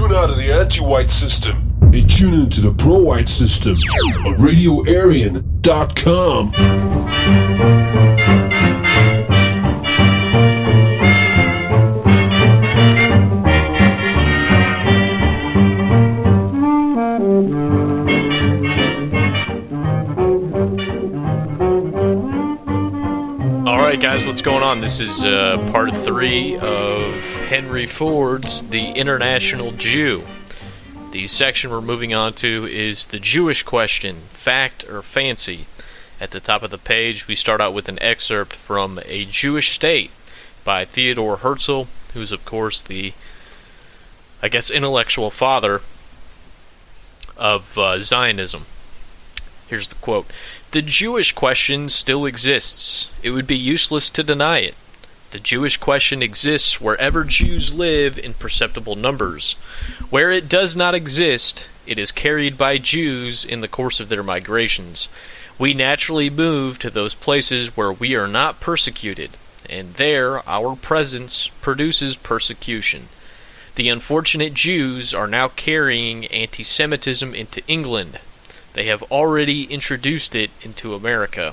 Tune out of the anti-white system and tune into the pro-white system on RadioAryan.com. Alright guys, what's going on? This is part 3 of Henry Ford's The International Jew. The section we're moving on to is the Jewish question, fact or fancy. At the top of the page, we start out with an excerpt from A Jewish State by Theodore Herzl, who's of course the, intellectual father of Zionism. Here's the quote. The Jewish question still exists. It would be useless to deny it. The Jewish question exists wherever Jews live in perceptible numbers. Where it does not exist, it is carried by Jews in the course of their migrations. We naturally move to those places where we are not persecuted, and there our presence produces persecution. The unfortunate Jews are now carrying anti-Semitism into England. They have already introduced it into America.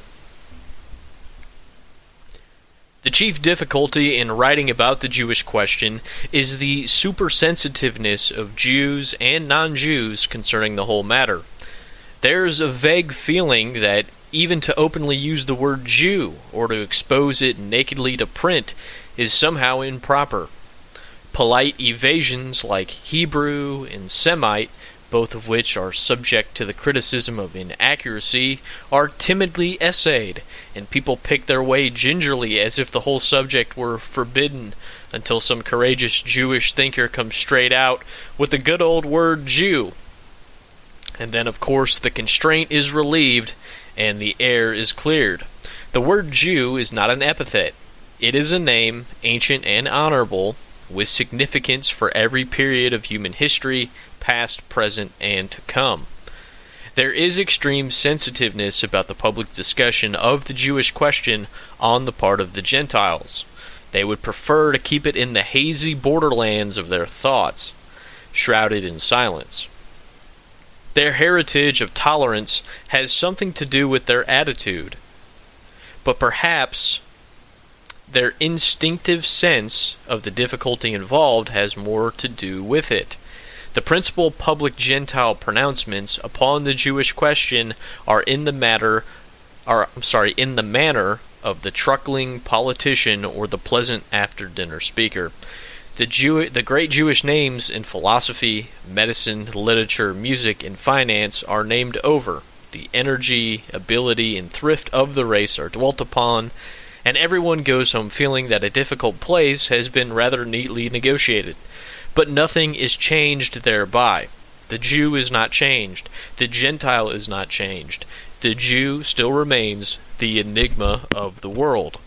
The chief difficulty in writing about the Jewish question is the supersensitiveness of Jews and non-Jews concerning the whole matter. There's a vague feeling that even to openly use the word Jew, or to expose it nakedly to print, is somehow improper. Polite evasions like Hebrew and Semite, both of which are subject to the criticism of inaccuracy, are timidly essayed, and people pick their way gingerly as if the whole subject were forbidden, until some courageous Jewish thinker comes straight out with the good old word Jew. And then, of course, the constraint is relieved, and the air is cleared. The word Jew is not an epithet. It is a name, ancient and honorable, with significance for every period of human history, past, present, and to come. There is extreme sensitiveness about the public discussion of the Jewish question on the part of the Gentiles. They would prefer to keep it in the hazy borderlands of their thoughts, shrouded in silence. Their heritage of tolerance has something to do with their attitude, but perhaps their instinctive sense of the difficulty involved has more to do with it. The principal public Gentile pronouncements upon the Jewish question are in the manner of the truckling politician or the pleasant after-dinner speaker. The great Jewish names in philosophy, medicine, literature, music, and finance are named over. The energy, ability, and thrift of the race are dwelt upon, and everyone goes home feeling that a difficult place has been rather neatly negotiated. But nothing is changed thereby. The Jew is not changed. The Gentile is not changed. The Jew still remains the enigma of the world.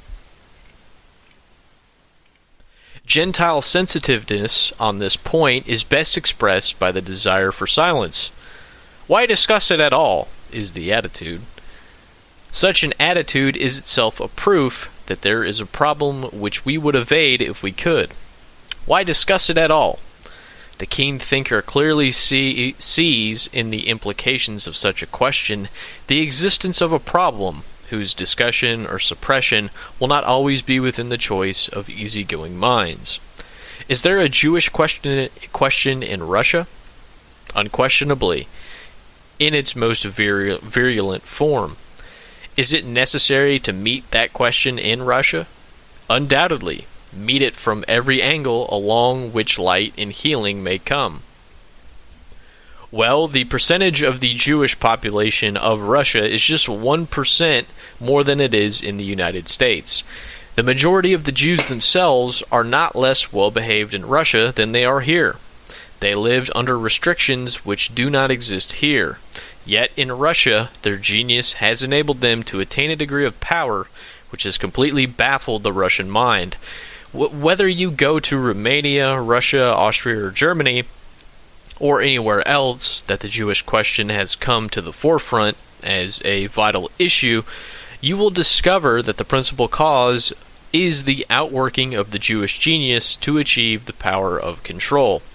Gentile sensitiveness on this point is best expressed by the desire for silence. Why discuss it at all, is the attitude. Such an attitude is itself a proof that there is a problem which we would evade if we could. Why discuss it at all? The keen thinker clearly sees in the implications of such a question the existence of a problem whose discussion or suppression will not always be within the choice of easygoing minds. Is there a Jewish question in Russia? Unquestionably, in its most virulent form. Is it necessary to meet that question in Russia? Undoubtedly. Meet it from every angle along which light and healing may come. Well, the percentage of the Jewish population of Russia is just 1% more than it is in the United States. The majority of the Jews themselves are not less well-behaved in Russia than they are here. They lived under restrictions which do not exist here. Yet in Russia, their genius has enabled them to attain a degree of power which has completely baffled the Russian mind. Whether you go to Romania, Russia, Austria, or Germany, or anywhere else that the Jewish question has come to the forefront as a vital issue, you will discover that the principal cause is the outworking of the Jewish genius to achieve the power of control.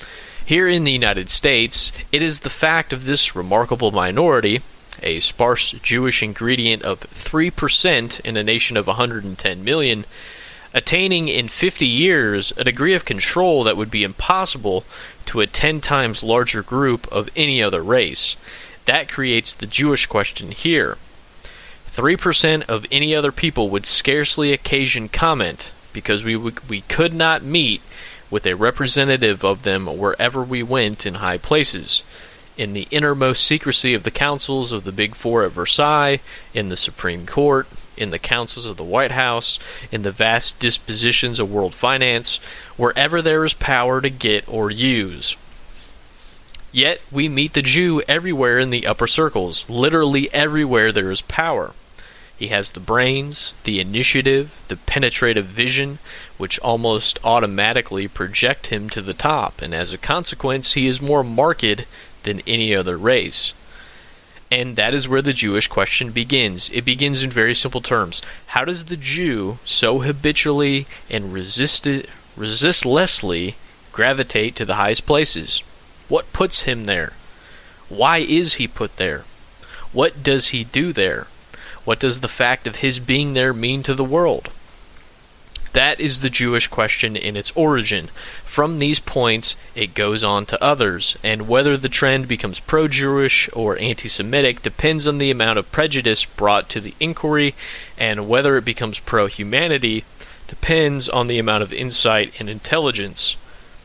Here in the United States, it is the fact of this remarkable minority, a sparse Jewish ingredient of 3% in a nation of 110 million, attaining in 50 years a degree of control that would be impossible to a 10 times larger group of any other race. That creates the Jewish question here. 3% of any other people would scarcely occasion comment, because we could not meet with a representative of them wherever we went in high places, in the innermost secrecy of the councils of the Big Four at Versailles, in the Supreme Court, in the councils of the White House, in the vast dispositions of world finance, wherever there is power to get or use. Yet we meet the Jew everywhere in the upper circles, literally everywhere there is power. He has the brains, the initiative, the penetrative vision, which almost automatically project him to the top, and as a consequence he is more marked than any other race. And that is where the Jewish question begins. It begins in very simple terms. How does the Jew so habitually and resistlessly gravitate to the highest places? What puts him there? Why is he put there? What does he do there? What does the fact of his being there mean to the world? That is the Jewish question in its origin. From these points, it goes on to others, and whether the trend becomes pro-Jewish or anti-Semitic depends on the amount of prejudice brought to the inquiry, and whether it becomes pro-humanity depends on the amount of insight and intelligence.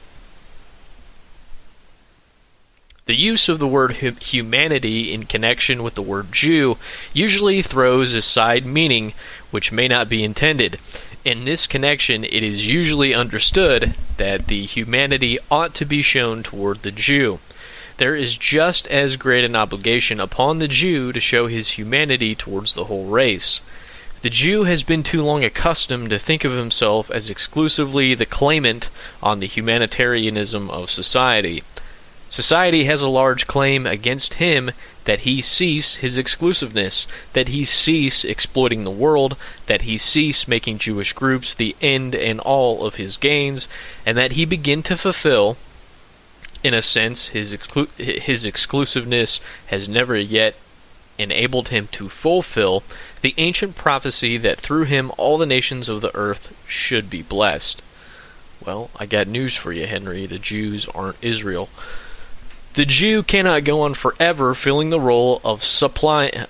The use of the word humanity in connection with the word Jew usually throws a side meaning which may not be intended. In this connection, it is usually understood that the humanity ought to be shown toward the Jew. There is just as great an obligation upon the Jew to show his humanity towards the whole race. The Jew has been too long accustomed to think of himself as exclusively the claimant on the humanitarianism of society. Society has a large claim against him that he cease his exclusiveness, that he cease exploiting the world, that he cease making Jewish groups the end and all of his gains, and that he begin to fulfill, in a sense, his exclusiveness has never yet enabled him to fulfill the ancient prophecy that through him all the nations of the earth should be blessed. Well, I got news for you, Henry. The Jews aren't Israel. The Jew cannot go on forever filling the role of suppliant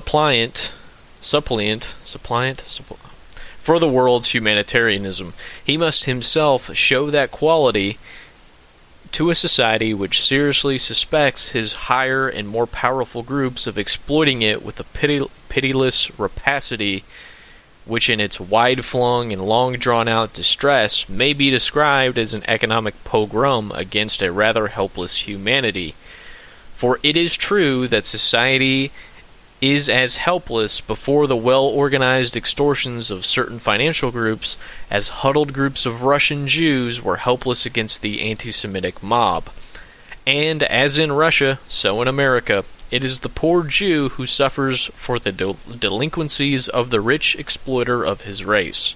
for the world's humanitarianism. He must himself show that quality to a society which seriously suspects his higher and more powerful groups of exploiting it with a pitiless rapacity which in its wide-flung and long-drawn-out distress may be described as an economic pogrom against a rather helpless humanity. For it is true that society is as helpless before the well-organized extortions of certain financial groups as huddled groups of Russian Jews were helpless against the anti-Semitic mob. And as in Russia, so in America, it is the poor Jew who suffers for the delinquencies of the rich exploiter of his race.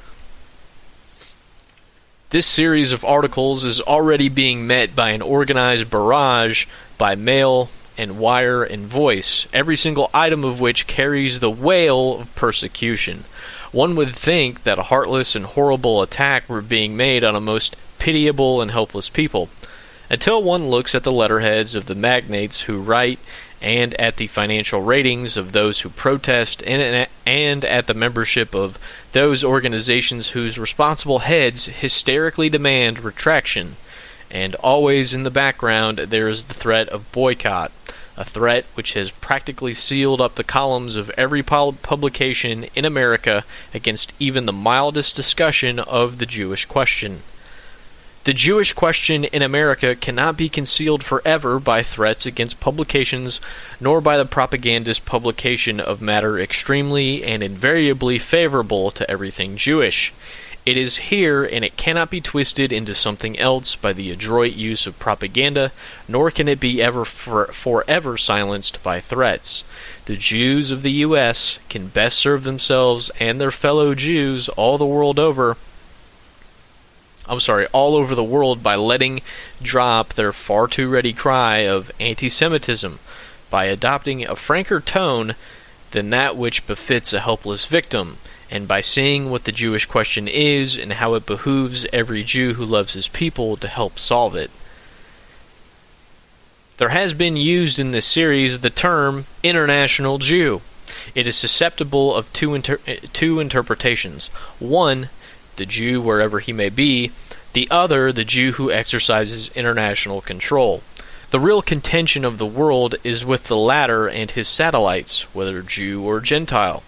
This series of articles is already being met by an organized barrage by mail and wire and voice, every single item of which carries the wail of persecution. One would think that a heartless and horrible attack were being made on a most pitiable and helpless people, until one looks at the letterheads of the magnates who write, and at the financial ratings of those who protest, and at the membership of those organizations whose responsible heads hysterically demand retraction. And always in the background there is the threat of boycott, a threat which has practically sealed up the columns of every publication in America against even the mildest discussion of the Jewish question. The Jewish question in America cannot be concealed forever by threats against publications, nor by the propagandist publication of matter extremely and invariably favorable to everything Jewish. It is here, and it cannot be twisted into something else by the adroit use of propaganda, nor can it be ever forever silenced by threats. The Jews of the U.S. can best serve themselves and their fellow Jews all the world over all over the world by letting drop their far too ready cry of anti-Semitism, by adopting a franker tone than that which befits a helpless victim, and by seeing what the Jewish question is and how it behooves every Jew who loves his people to help solve it. There has been used in this series the term international Jew. It is susceptible of two interpretations. One, the Jew wherever he may be. The other, the Jew who exercises international control. The real contention of the world is with the latter and his satellites, whether Jew or Gentile.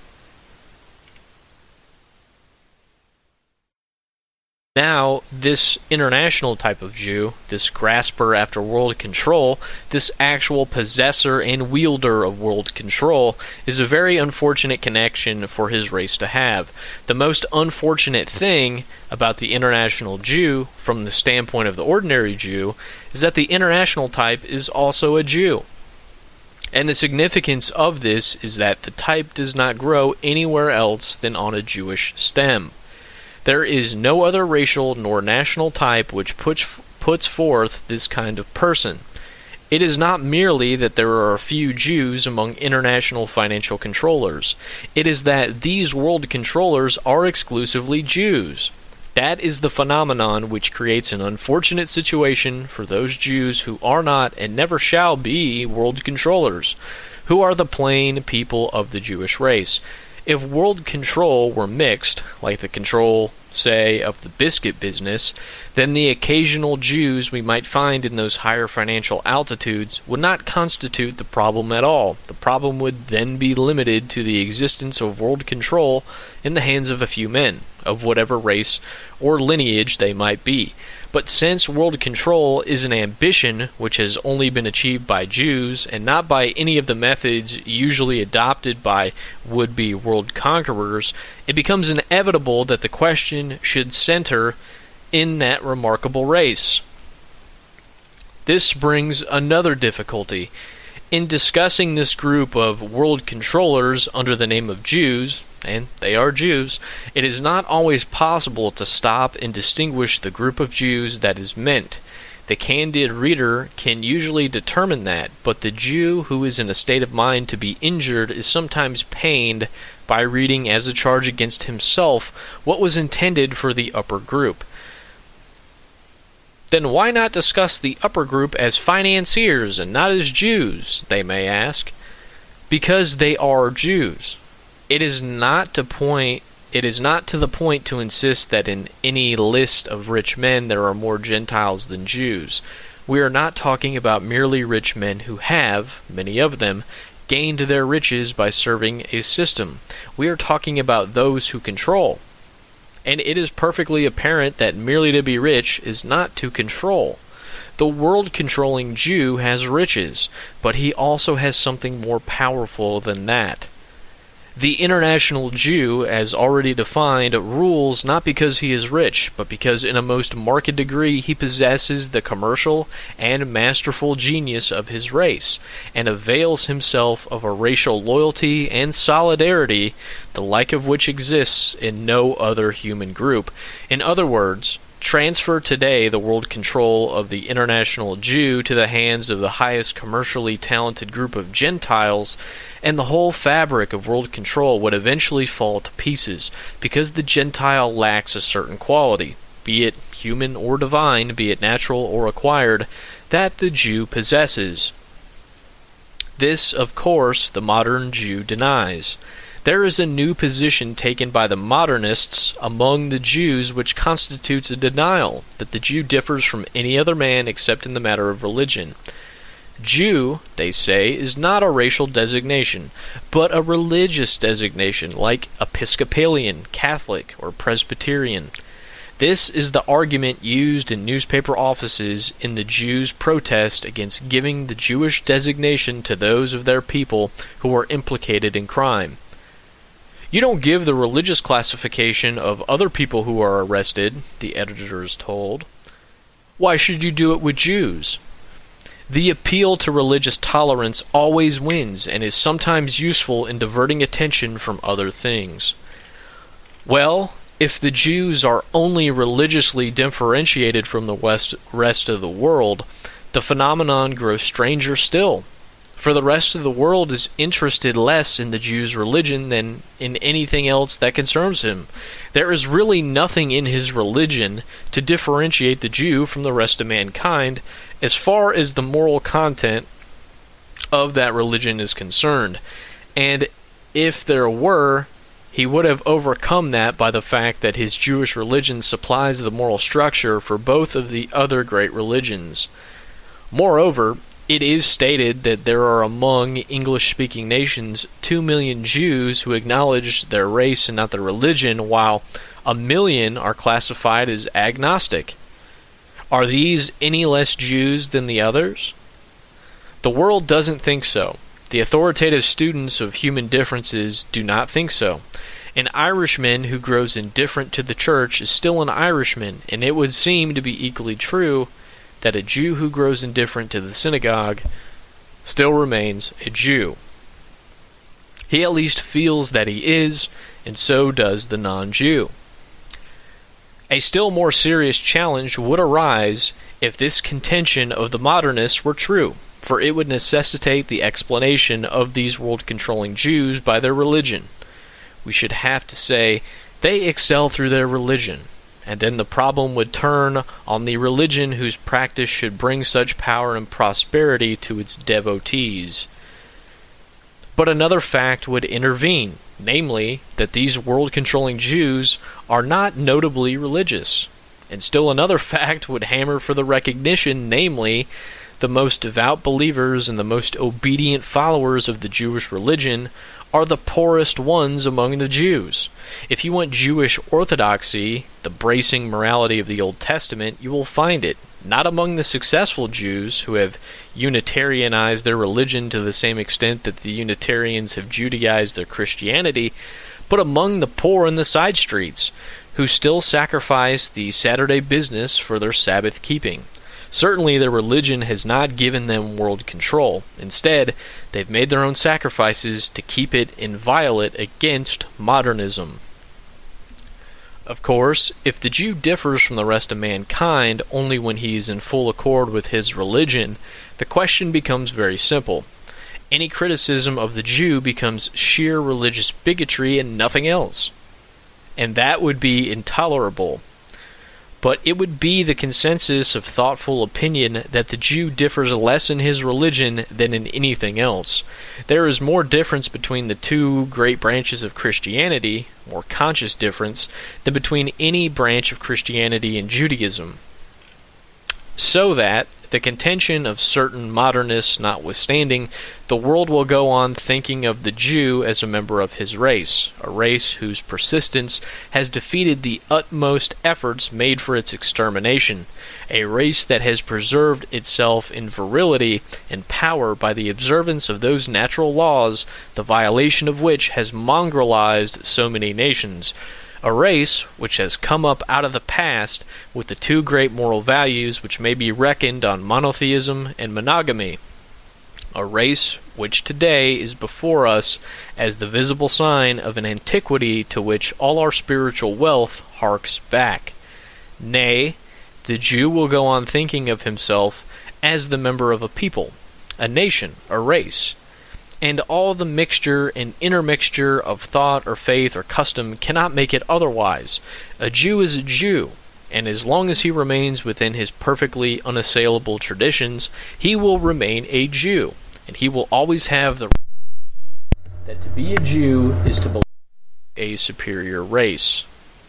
Now, this international type of Jew, this grasper after world control, this actual possessor and wielder of world control, is a very unfortunate connection for his race to have. The most unfortunate thing about the international Jew, from the standpoint of the ordinary Jew, is that the international type is also a Jew. And the significance of this is that the type does not grow anywhere else than on a Jewish stem. There is no other racial nor national type which puts forth this kind of person. It is not merely that there are a few Jews among international financial controllers. It is that these world controllers are exclusively Jews. That is the phenomenon which creates an unfortunate situation for those Jews who are not and never shall be world controllers, who are the plain people of the Jewish race. If world control were mixed, like the control, say, of the biscuit business, then the occasional Jews we might find in those higher financial altitudes would not constitute the problem at all. The problem would then be limited to the existence of world control in the hands of a few men, of whatever race or lineage they might be. But since world control is an ambition which has only been achieved by Jews, and not by any of the methods usually adopted by would-be world conquerors, it becomes inevitable that the question should center in that remarkable race. This brings another difficulty. In discussing this group of world controllers under the name of Jews, and they are Jews, it is not always possible to stop and distinguish the group of Jews that is meant. The candid reader can usually determine that, but the Jew who is in a state of mind to be injured is sometimes pained by reading as a charge against himself what was intended for the upper group. Then why not discuss the upper group as financiers and not as Jews, they may ask. Because they are Jews. It is not to the point to insist that in any list of rich men there are more Gentiles than Jews. We are not talking about merely rich men who have, many of them, gained their riches by serving a system. We are talking about those who control. And it is perfectly apparent that merely to be rich is not to control. The world-controlling Jew has riches, but he also has something more powerful than that. The international Jew, as already defined, rules not because he is rich, but because in a most marked degree he possesses the commercial and masterful genius of his race, and avails himself of a racial loyalty and solidarity, the like of which exists in no other human group. In other words, transfer today the world control of the international Jew to the hands of the highest commercially talented group of Gentiles, and the whole fabric of world control would eventually fall to pieces, because the Gentile lacks a certain quality, be it human or divine, be it natural or acquired, that the Jew possesses. This, of course, the modern Jew denies. There is a new position taken by the modernists among the Jews which constitutes a denial that the Jew differs from any other man except in the matter of religion. Jew, they say, is not a racial designation, but a religious designation like Episcopalian, Catholic, or Presbyterian. This is the argument used in newspaper offices in the Jews' protest against giving the Jewish designation to those of their people who are implicated in crime. You don't give the religious classification of other people who are arrested, the editor is told. Why should you do it with Jews? The appeal to religious tolerance always wins and is sometimes useful in diverting attention from other things. Well, if the Jews are only religiously differentiated from the rest of the world, the phenomenon grows stranger still. For the rest of the world is interested less in the Jew's religion than in anything else that concerns him. There is really nothing in his religion to differentiate the Jew from the rest of mankind as far as the moral content of that religion is concerned. And if there were, he would have overcome that by the fact that his Jewish religion supplies the moral structure for both of the other great religions. Moreover, it is stated that there are among English-speaking nations 2 million Jews who acknowledge their race and not their religion, while 1 million are classified as agnostic. Are these any less Jews than the others? The world doesn't think so. The authoritative students of human differences do not think so. An Irishman who grows indifferent to the church is still an Irishman, and it would seem to be equally true that a Jew who grows indifferent to the synagogue still remains a Jew. He at least feels that he is, and so does the non-Jew. A still more serious challenge would arise if this contention of the modernists were true, for it would necessitate the explanation of these world-controlling Jews by their religion. We should have to say, they excel through their religion, and then the problem would turn on the religion whose practice should bring such power and prosperity to its devotees. But another fact would intervene, namely, that these world-controlling Jews are not notably religious. And still another fact would hammer for the recognition, namely, the most devout believers and the most obedient followers of the Jewish religion are the poorest ones among the Jews. If you want Jewish orthodoxy, the bracing morality of the Old Testament, you will find it, not among the successful Jews who have Unitarianized their religion to the same extent that the Unitarians have Judaized their Christianity, but among the poor in the side streets, who still sacrifice the Saturday business for their Sabbath keeping. Certainly their religion has not given them world control. Instead, they've made their own sacrifices to keep it inviolate against modernism. Of course, if the Jew differs from the rest of mankind only when he is in full accord with his religion, the question becomes very simple. Any criticism of the Jew becomes sheer religious bigotry and nothing else. And that would be intolerable. But it would be the consensus of thoughtful opinion that the Jew differs less in his religion than in anything else. There is more difference between the two great branches of Christianity, more conscious difference, than between any branch of Christianity and Judaism. So that, the contention of certain modernists notwithstanding, the world will go on thinking of the Jew as a member of his race, a race whose persistence has defeated the utmost efforts made for its extermination, a race that has preserved itself in virility and power by the observance of those natural laws, the violation of which has mongrelized so many nations. A race which has come up out of the past with the two great moral values which may be reckoned on monotheism and monogamy. A race which today is before us as the visible sign of an antiquity to which all our spiritual wealth harks back. Nay, the Jew will go on thinking of himself as the member of a people, a nation, a race. And all the mixture and intermixture of thought or faith or custom cannot make it otherwise. A Jew is a Jew, and as long as he remains within his perfectly unassailable traditions, he will remain a Jew, and he will always have the that to be a Jew is to belong to a superior race.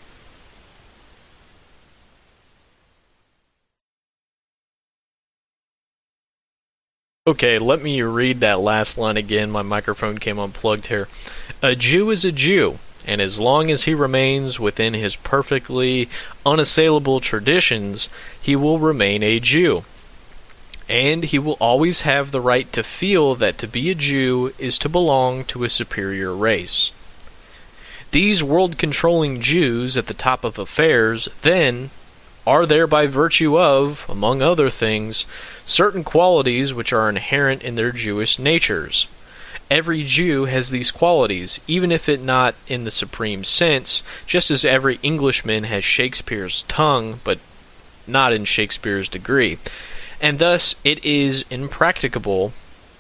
Okay, let me read that last line again. My microphone came unplugged here. A Jew is a Jew, and as long as he remains within his perfectly unassailable traditions, he will remain a Jew. And he will always have the right to feel that to be a Jew is to belong to a superior race. These world-controlling Jews at the top of affairs, then, are there by virtue of, among other things, certain qualities which are inherent in their Jewish natures. Every Jew has these qualities, even if it not in the supreme sense, just as every Englishman has Shakespeare's tongue, but not in Shakespeare's degree. And thus it is impracticable,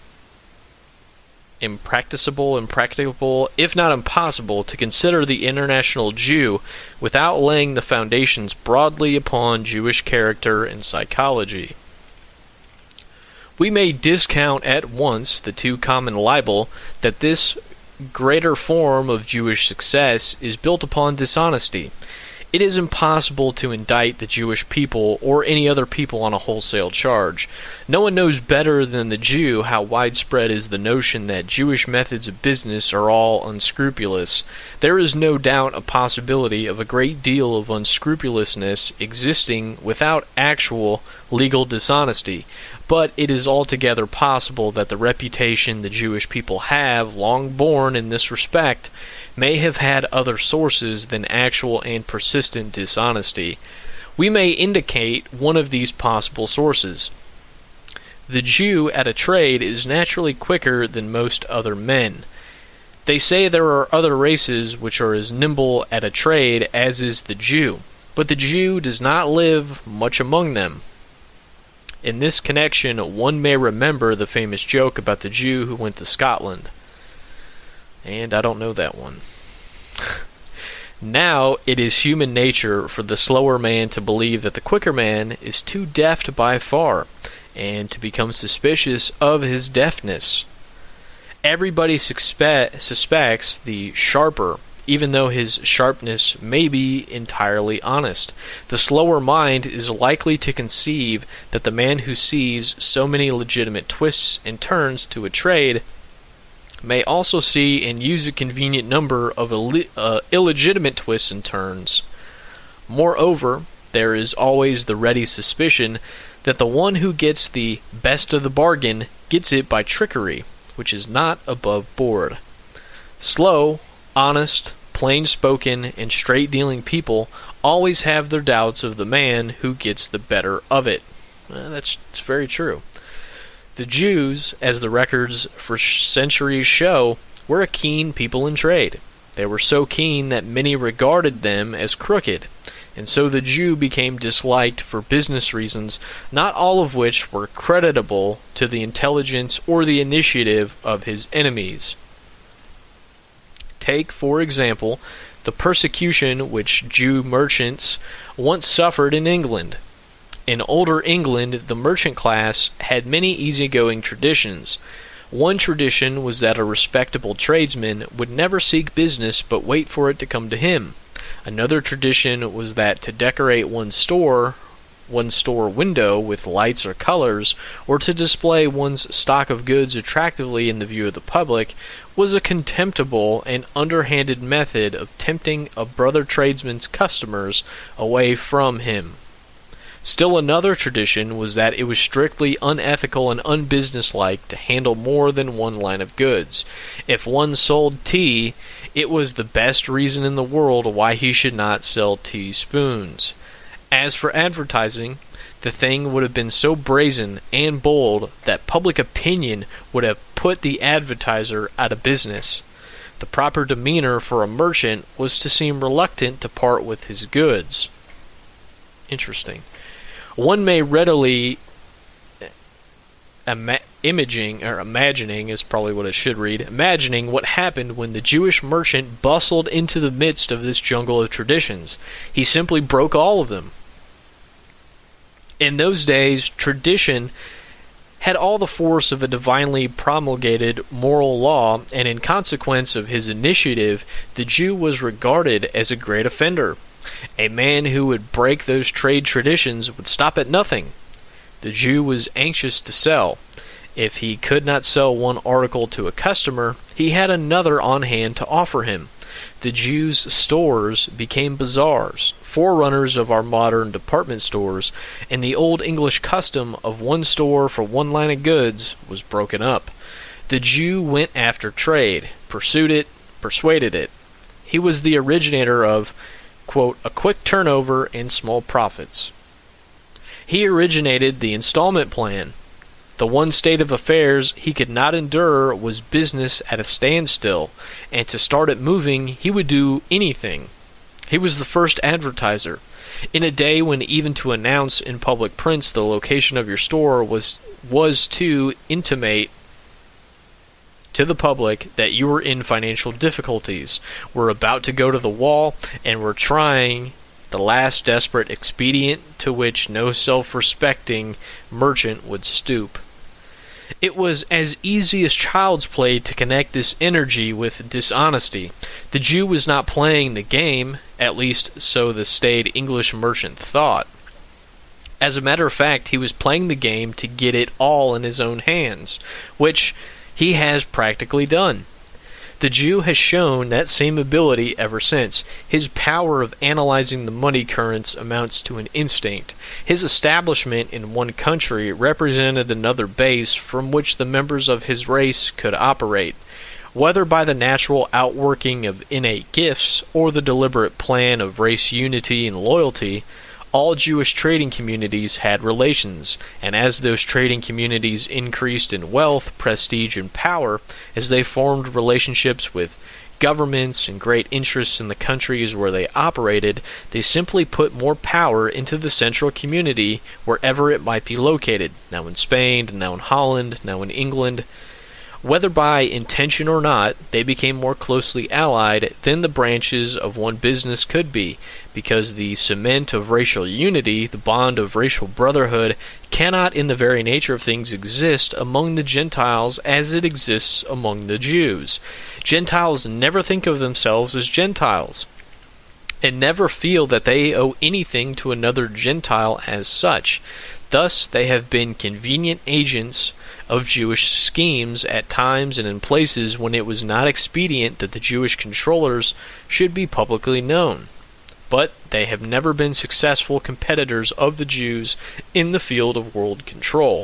if not impossible, to consider the international Jew without laying the foundations broadly upon Jewish character and psychology. We may discount at once the too common libel that this greater form of Jewish success is built upon dishonesty. It is impossible to indict the Jewish people or any other people on a wholesale charge. No one knows better than the Jew how widespread is the notion that Jewish methods of business are all unscrupulous. There is no doubt a possibility of a great deal of unscrupulousness existing without actual legal dishonesty, but it is altogether possible that the reputation the Jewish people have, long borne in this respect, may have had other sources than actual and persistent dishonesty. We may indicate one of these possible sources. The Jew at a trade is naturally quicker than most other men. They say there are other races which are as nimble at a trade as is the Jew, but the Jew does not live much among them. In this connection, one may remember the famous joke about the Jew who went to Scotland. And I don't know that one. Now it is human nature for the slower man to believe that the quicker man is too deft by far, and to become suspicious of his deftness. Everybody suspects the sharper, even though his sharpness may be entirely honest. The slower mind is likely to conceive that the man who sees so many legitimate twists and turns to a trade may also see and use a convenient number of illegitimate twists and turns. Moreover, there is always the ready suspicion that the one who gets the best of the bargain gets it by trickery, which is not above board. Slow, honest, plain-spoken, and straight-dealing people always have their doubts of the man who gets the better of it. That's very true. The Jews, as the records for centuries show, were a keen people in trade. They were so keen that many regarded them as crooked, and so the Jew became disliked for business reasons, not all of which were creditable to the intelligence or the initiative of his enemies. Take, for example, the persecution which Jew merchants once suffered in England. In older England, the merchant class had many easygoing traditions. One tradition was that a respectable tradesman would never seek business but wait for it to come to him. Another tradition was that to decorate one's store window with lights or colors, or to display one's stock of goods attractively in the view of the public, was a contemptible and underhanded method of tempting a brother tradesman's customers away from him. Still another tradition was that it was strictly unethical and unbusinesslike to handle more than one line of goods. If one sold tea, it was the best reason in the world why he should not sell teaspoons. As for advertising, the thing would have been so brazen and bold that public opinion would have put the advertiser out of business. The proper demeanor for a merchant was to seem reluctant to part with his goods. Interesting. One may readily imagining is probably what it should read, imagining what happened when the Jewish merchant bustled into the midst of this jungle of traditions. He simply broke all of them. In those days, tradition had all the force of a divinely promulgated moral law, and in consequence of his initiative, the Jew was regarded as a great offender. A man who would break those trade traditions would stop at nothing. The Jew was anxious to sell. If he could not sell one article to a customer, he had another on hand to offer him. The Jew's stores became bazaars, forerunners of our modern department stores, and the old English custom of one store for one line of goods was broken up. The Jew went after trade, pursued it, persuaded it. He was the originator of, quote, a quick turnover and small profits. He originated the installment plan, The one state of affairs he could not endure was business at a standstill, and to start it moving he would do anything. He was the first advertiser. In a day when even to announce in public prints the location of your store was to intimate to the public that you were in financial difficulties, were about to go to the wall, and were trying the last desperate expedient to which no self-respecting merchant would stoop. It was as easy as child's play to connect this energy with dishonesty. The Jew was not playing the game, at least so the staid English merchant thought. As a matter of fact, he was playing the game to get it all in his own hands, which he has practically done. The Jew has shown that same ability ever since. His power of analyzing the money currents amounts to an instinct. His establishment in one country represented another base from which the members of his race could operate. Whether by the natural outworking of innate gifts or the deliberate plan of race unity and loyalty, all Jewish trading communities had relations, and as those trading communities increased in wealth, prestige, and power, as they formed relationships with governments and great interests in the countries where they operated, they simply put more power into the central community wherever it might be located, now in Spain, now in Holland, now in England. Whether by intention or not, they became more closely allied than the branches of one business could be, because the cement of racial unity, the bond of racial brotherhood, cannot in the very nature of things exist among the Gentiles as it exists among the Jews. Gentiles never think of themselves as Gentiles, and never feel that they owe anything to another Gentile as such. Thus, they have been convenient agents of Jewish schemes at times and in places when it was not expedient that the Jewish controllers should be publicly known. But they have never been successful competitors of the Jews in the field of world control.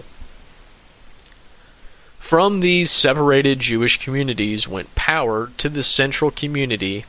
From these separated Jewish communities went power to the central community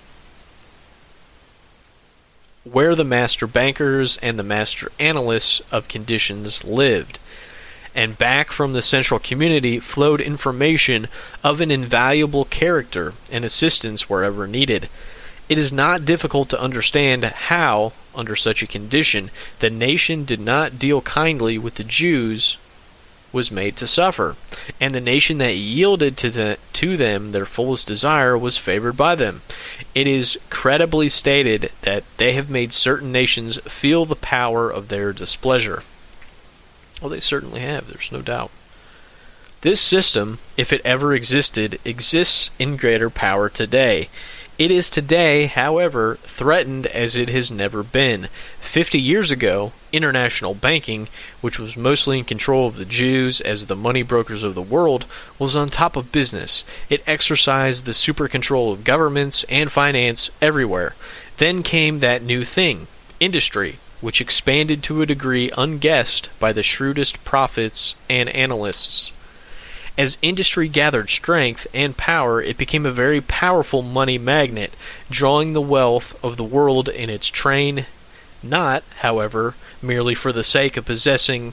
where the master bankers and the master analysts of conditions lived. And back from the central community flowed information of an invaluable character and assistance wherever needed. It is not difficult to understand how, under such a condition, the nation did not deal kindly with the Jews was made to suffer, and the nation that yielded to them their fullest desire was favored by them. It is credibly stated that they have made certain nations feel the power of their displeasure. Well, they certainly have, there's no doubt. This system, if it ever existed, exists in greater power today. It is today, however, threatened as it has never been. 50 years ago, international banking, which was mostly in control of the Jews as the money brokers of the world, was on top of business. It exercised the super control of governments and finance everywhere. Then came that new thing, industry, which expanded to a degree unguessed by the shrewdest prophets and analysts. As industry gathered strength and power, it became a very powerful money magnet, drawing the wealth of the world in its train, not, however, merely for the sake of possessing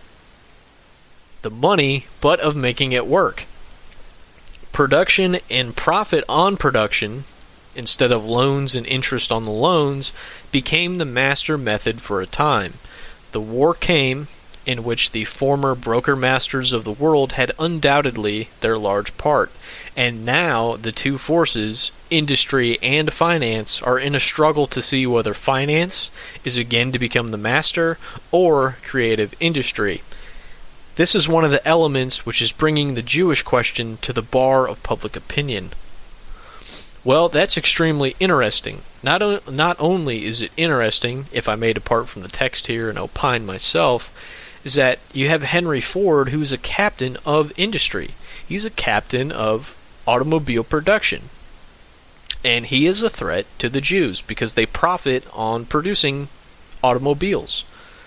the money, but of making it work. Production and profit on production, instead of loans and interest on the loans, became the master method for a time. The war came, in which the former broker masters of the world had undoubtedly their large part, and now the two forces, industry and finance, are in a struggle to see whether finance is again to become the master or creative industry. This is one of the elements which is bringing the Jewish question to the bar of public opinion. Well, that's extremely interesting. Not only is it interesting, if I may depart from the text here and opine myself, is that you have Henry Ford, who's a captain of industry. He's a captain of automobile production. And he is a threat to the Jews because they profit on producing automobiles.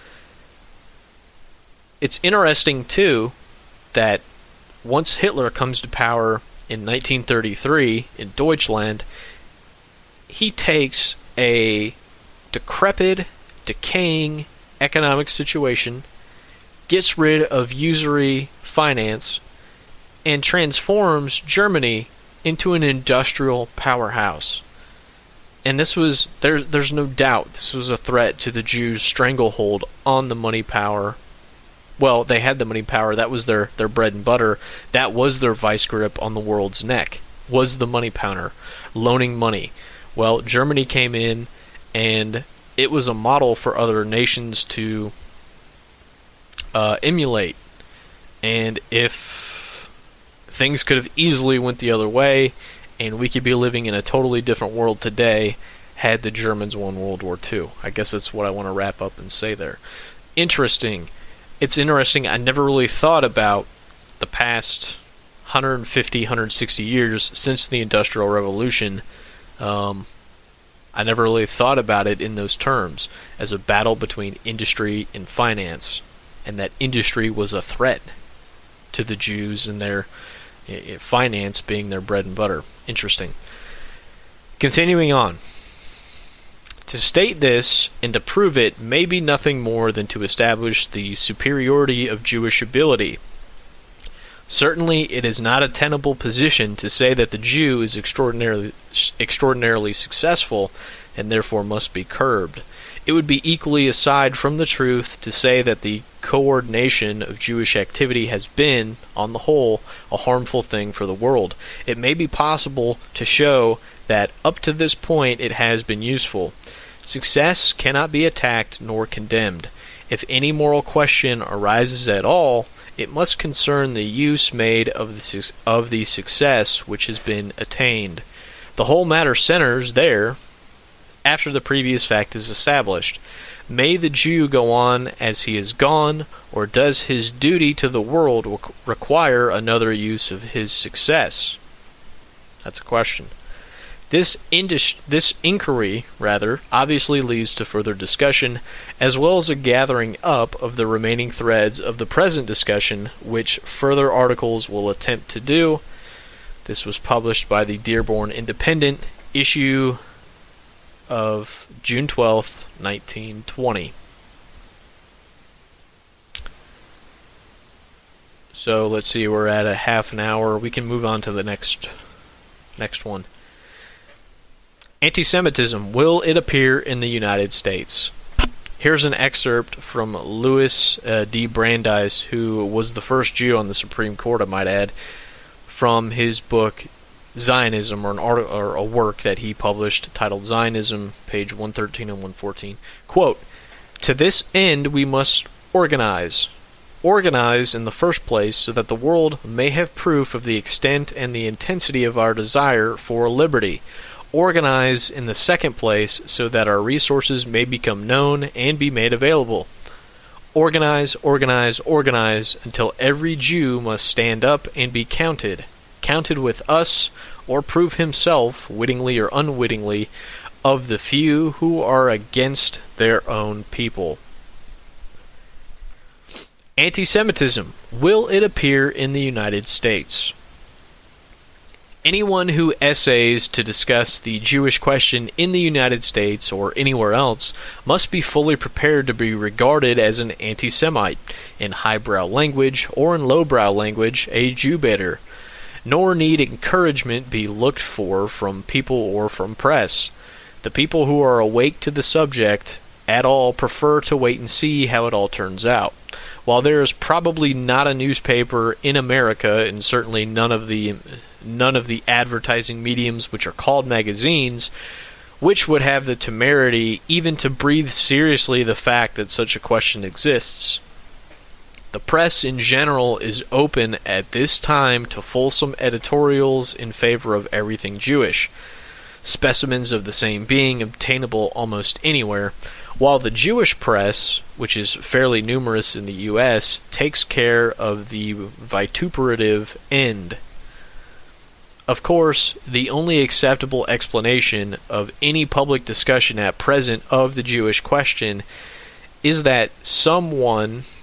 It's interesting, too, that once Hitler comes to power in 1933 in Deutschland, he takes a decrepit, decaying economic situation gets rid of usury finance, and transforms Germany into an industrial powerhouse. And this was, there's no doubt, this was a threat to the Jews' stranglehold on the money power. Well, they had the money power, that was their bread and butter. That was their vice grip on the world's neck, was the money power, loaning money. Well, Germany came in, and it was a model for other nations to emulate. And if things could have easily went the other way, and we could be living in a totally different world today had the Germans won World War II. I guess that's what I want to wrap up and say there. Interesting. It's interesting. I never really thought about the past 150, 160 years since the Industrial Revolution. I never really thought about it in those terms, as a battle between industry and finance, and that industry was a threat to the Jews and their finance being their bread and butter. Interesting. Continuing on. To state this and to prove it may be nothing more than to establish the superiority of Jewish ability. Certainly it is not a tenable position to say that the Jew is extraordinarily successful and therefore must be curbed. It would be equally aside from the truth to say that the coordination of Jewish activity has been, on the whole, a harmful thing for the world. It may be possible to show that up to this point it has been useful. Success cannot be attacked nor condemned. If any moral question arises at all, it must concern the use made of the success which has been attained. The whole matter centers there, after the previous fact is established. May the Jew go on as he has gone, or does his duty to the world require another use of his success? That's a question. This inquiry, obviously leads to further discussion, as well as a gathering up of the remaining threads of the present discussion, which further articles will attempt to do. This was published by the Dearborn Independent, issue of June 12th, 1920. So let's see, we're at a half an hour. We can move on to the next one. Anti-Semitism, will it appear in the United States? Here's an excerpt from Louis D. Brandeis, who was the first Jew on the Supreme Court, I might add, from his book Zionism, or a work that he published titled Zionism, page 113 and 114. Quote, "To this end we must organize. Organize in the first place so that the world may have proof of the extent and the intensity of our desire for liberty. Organize in the second place so that our resources may become known and be made available. Organize, organize, organize until every Jew must stand up and be counted with us, or prove himself, wittingly or unwittingly, of the few who are against their own people." Anti-Semitism, will it appear in the United States? Anyone who essays to discuss the Jewish question in the United States or anywhere else must be fully prepared to be regarded as an anti-Semite, in highbrow language or in lowbrow language, a Jew-baiter. Nor need encouragement be looked for from people or from press. The people who are awake to the subject at all prefer to wait and see how it all turns out. While there is probably not a newspaper in America, and certainly none of the advertising mediums which are called magazines, which would have the temerity even to breathe seriously the fact that such a question exists. The press in general is open at this time to fulsome editorials in favor of everything Jewish, specimens of the same being obtainable almost anywhere, while the Jewish press, which is fairly numerous in the U.S., takes care of the vituperative end. Of course, the only acceptable explanation of any public discussion at present of the Jewish question is that someone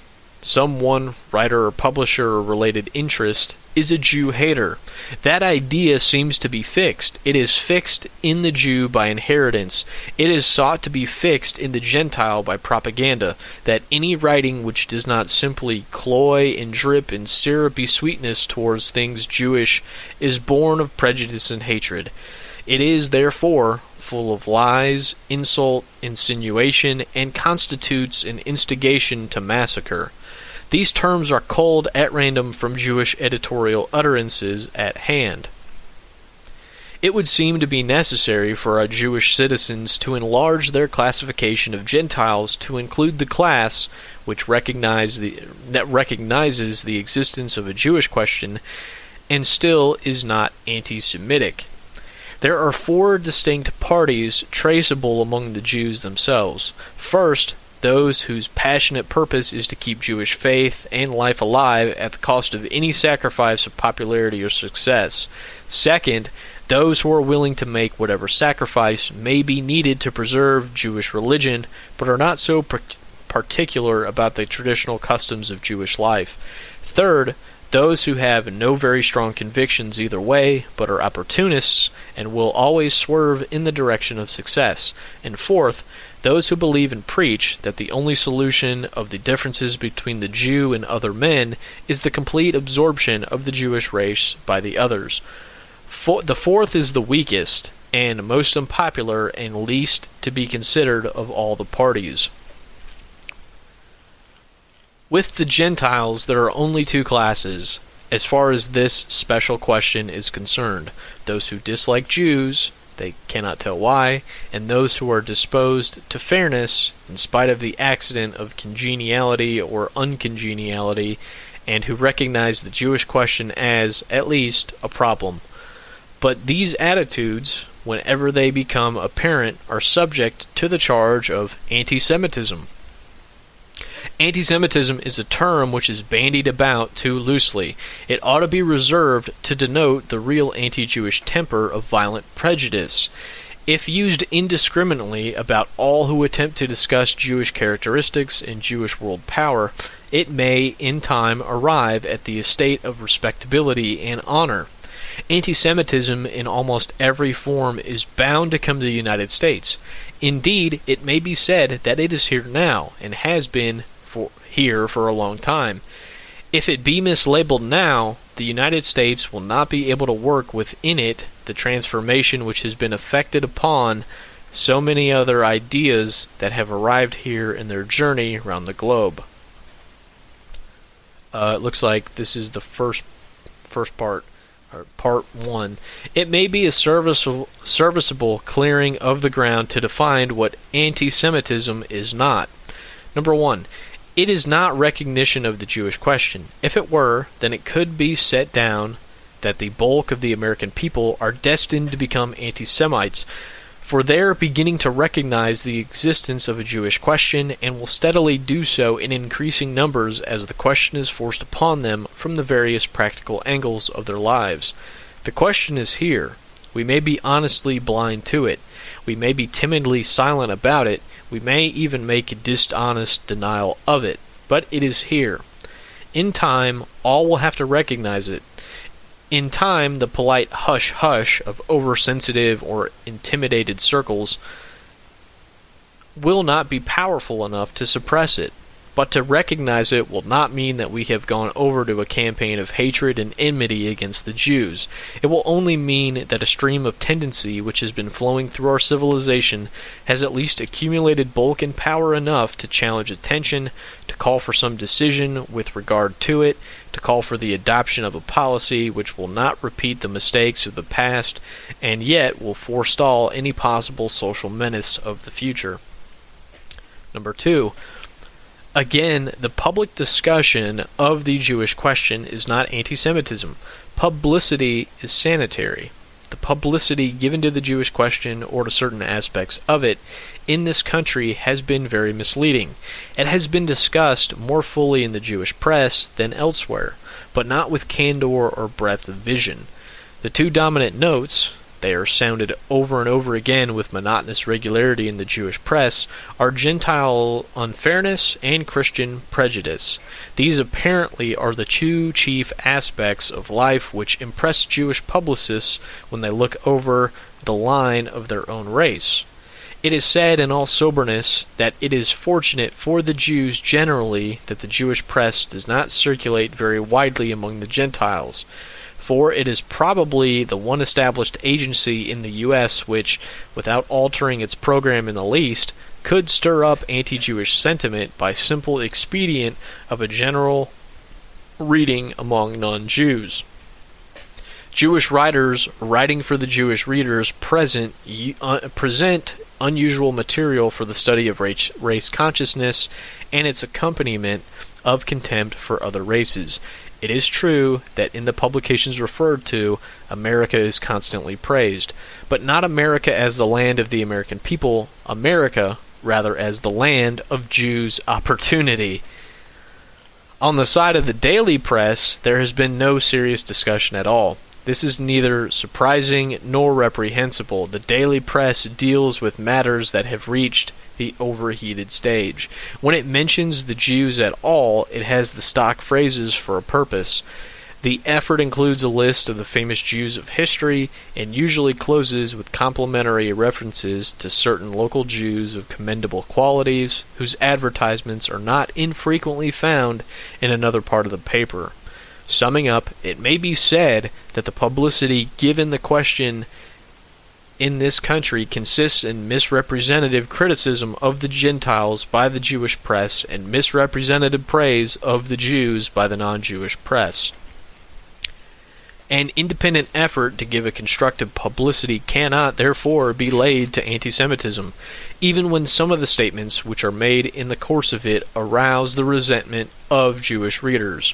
someone, writer or publisher or related interest, is a Jew hater. That idea seems to be fixed. It is fixed in the Jew by inheritance. It is sought to be fixed in the Gentile by propaganda, that any writing which does not simply cloy and drip in syrupy sweetness towards things Jewish is born of prejudice and hatred. It is, therefore, full of lies, insult, insinuation, and constitutes an instigation to massacre. These terms are culled at random from Jewish editorial utterances at hand. It would seem to be necessary for our Jewish citizens to enlarge their classification of Gentiles to include the class which recognizes the existence of a Jewish question and still is not anti-Semitic. There are four distinct parties traceable among the Jews themselves. First, those whose passionate purpose is to keep Jewish faith and life alive at the cost of any sacrifice of popularity or success. Second, those who are willing to make whatever sacrifice may be needed to preserve Jewish religion, but are not so particular about the traditional customs of Jewish life. Third, those who have no very strong convictions either way, but are opportunists and will always swerve in the direction of success. And fourth, those who believe and preach that the only solution of the differences between the Jew and other men is the complete absorption of the Jewish race by the others. The fourth is the weakest, and most unpopular, and least to be considered of all the parties. With the Gentiles, there are only two classes, as far as this special question is concerned: those who dislike Jews, they cannot tell why, and those who are disposed to fairness, in spite of the accident of congeniality or uncongeniality, and who recognize the Jewish question as, at least, a problem. But these attitudes, whenever they become apparent, are subject to the charge of anti-Semitism. Anti-Semitism is a term which is bandied about too loosely. It ought to be reserved to denote the real anti-Jewish temper of violent prejudice. If used indiscriminately about all who attempt to discuss Jewish characteristics and Jewish world power, it may, in time, arrive at the estate of respectability and honor. Anti-Semitism in almost every form is bound to come to the United States. Indeed, it may be said that it is here now, and has been here for a long time. If it be mislabeled now, the United States will not be able to work within it the transformation which has been effected upon so many other ideas that have arrived here in their journey around the globe. It looks like this is the first part, or part 1. It may be a serviceable clearing of the ground to define what anti-Semitism is not. Number 1. It is not recognition of the Jewish question. If it were, then it could be set down that the bulk of the American people are destined to become anti-Semites, for they are beginning to recognize the existence of a Jewish question and will steadily do so in increasing numbers as the question is forced upon them from the various practical angles of their lives. The question is here. We may be honestly blind to it. We may be timidly silent about it. We may even make a dishonest denial of it. But it is here. In time, all will have to recognize it. In time, the polite hush-hush of oversensitive or intimidated circles will not be powerful enough to suppress it. But to recognize it will not mean that we have gone over to a campaign of hatred and enmity against the Jews. It will only mean that a stream of tendency which has been flowing through our civilization has at least accumulated bulk and power enough to challenge attention, to call for some decision with regard to it, to call for the adoption of a policy which will not repeat the mistakes of the past, and yet will forestall any possible social menace of the future. Number 2. Again, the public discussion of the Jewish question is not anti-Semitism. Publicity is sanitary. The publicity given to the Jewish question or to certain aspects of it in this country has been very misleading. It has been discussed more fully in the Jewish press than elsewhere, but not with candor or breadth of vision. The two dominant notes, they are sounded over and over again with monotonous regularity in the Jewish press, are Gentile unfairness and Christian prejudice. These apparently are the two chief aspects of life which impress Jewish publicists when they look over the line of their own race. It is said in all soberness that it is fortunate for the Jews generally that the Jewish press does not circulate very widely among the Gentiles, for it is probably the one established agency in the U.S. which, without altering its program in the least, could stir up anti-Jewish sentiment by simple expedient of a general reading among non-Jews. Jewish writers writing for the Jewish readers present unusual material for the study of race consciousness and its accompaniment of contempt for other races. It is true that in the publications referred to, America is constantly praised, but not America as the land of the American people, America, rather, as the land of Jews' opportunity. On the side of the daily press, there has been no serious discussion at all. This is neither surprising nor reprehensible. The daily press deals with matters that have reached the overheated stage. When it mentions the Jews at all, it has the stock phrases for a purpose. The effort includes a list of the famous Jews of history and usually closes with complimentary references to certain local Jews of commendable qualities whose advertisements are not infrequently found in another part of the paper. Summing up, it may be said that the publicity given the question in this country consists in misrepresentative criticism of the Gentiles by the Jewish press and misrepresentative praise of the Jews by the non-Jewish press. An independent effort to give a constructive publicity cannot, therefore, be laid to anti-Semitism, even when some of the statements which are made in the course of it arouse the resentment of Jewish readers.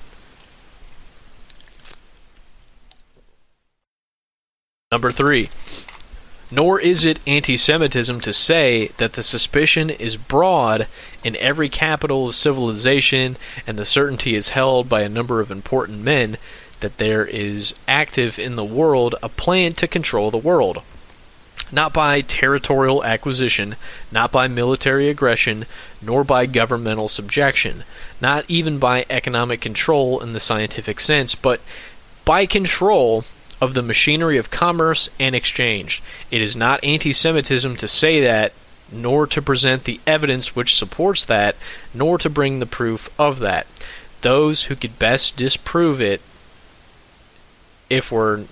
Number 3. Nor is it anti-Semitism to say that the suspicion is broad in every capital of civilization and the certainty is held by a number of important men that there is active in the world a plan to control the world. Not by territorial acquisition, not by military aggression, nor by governmental subjection, not even by economic control in the scientific sense, but by control of the machinery of commerce and exchange. It is not anti-Semitism to say that, nor to present the evidence which supports that, nor to bring the proof of that. Those who could best disprove it, if it were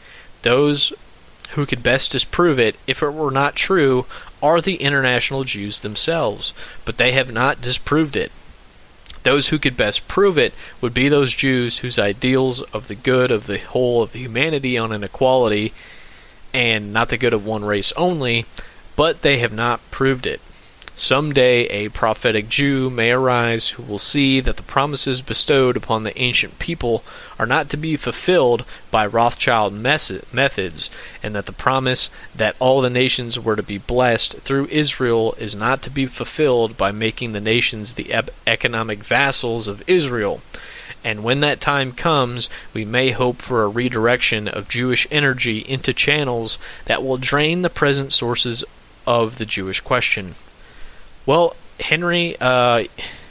not true, are the international Jews themselves, but they have not disproved it. Those who could best prove it would be those Jews whose ideals of the good of the whole of humanity on an equality, and not the good of one race only, but they have not proved it. Some day a prophetic Jew may arise who will see that the promises bestowed upon the ancient people are not to be fulfilled by Rothschild methods, and that the promise that all the nations were to be blessed through Israel is not to be fulfilled by making the nations the economic vassals of Israel. And when that time comes, we may hope for a redirection of Jewish energy into channels that will drain the present sources of the Jewish question. Well, Henry, I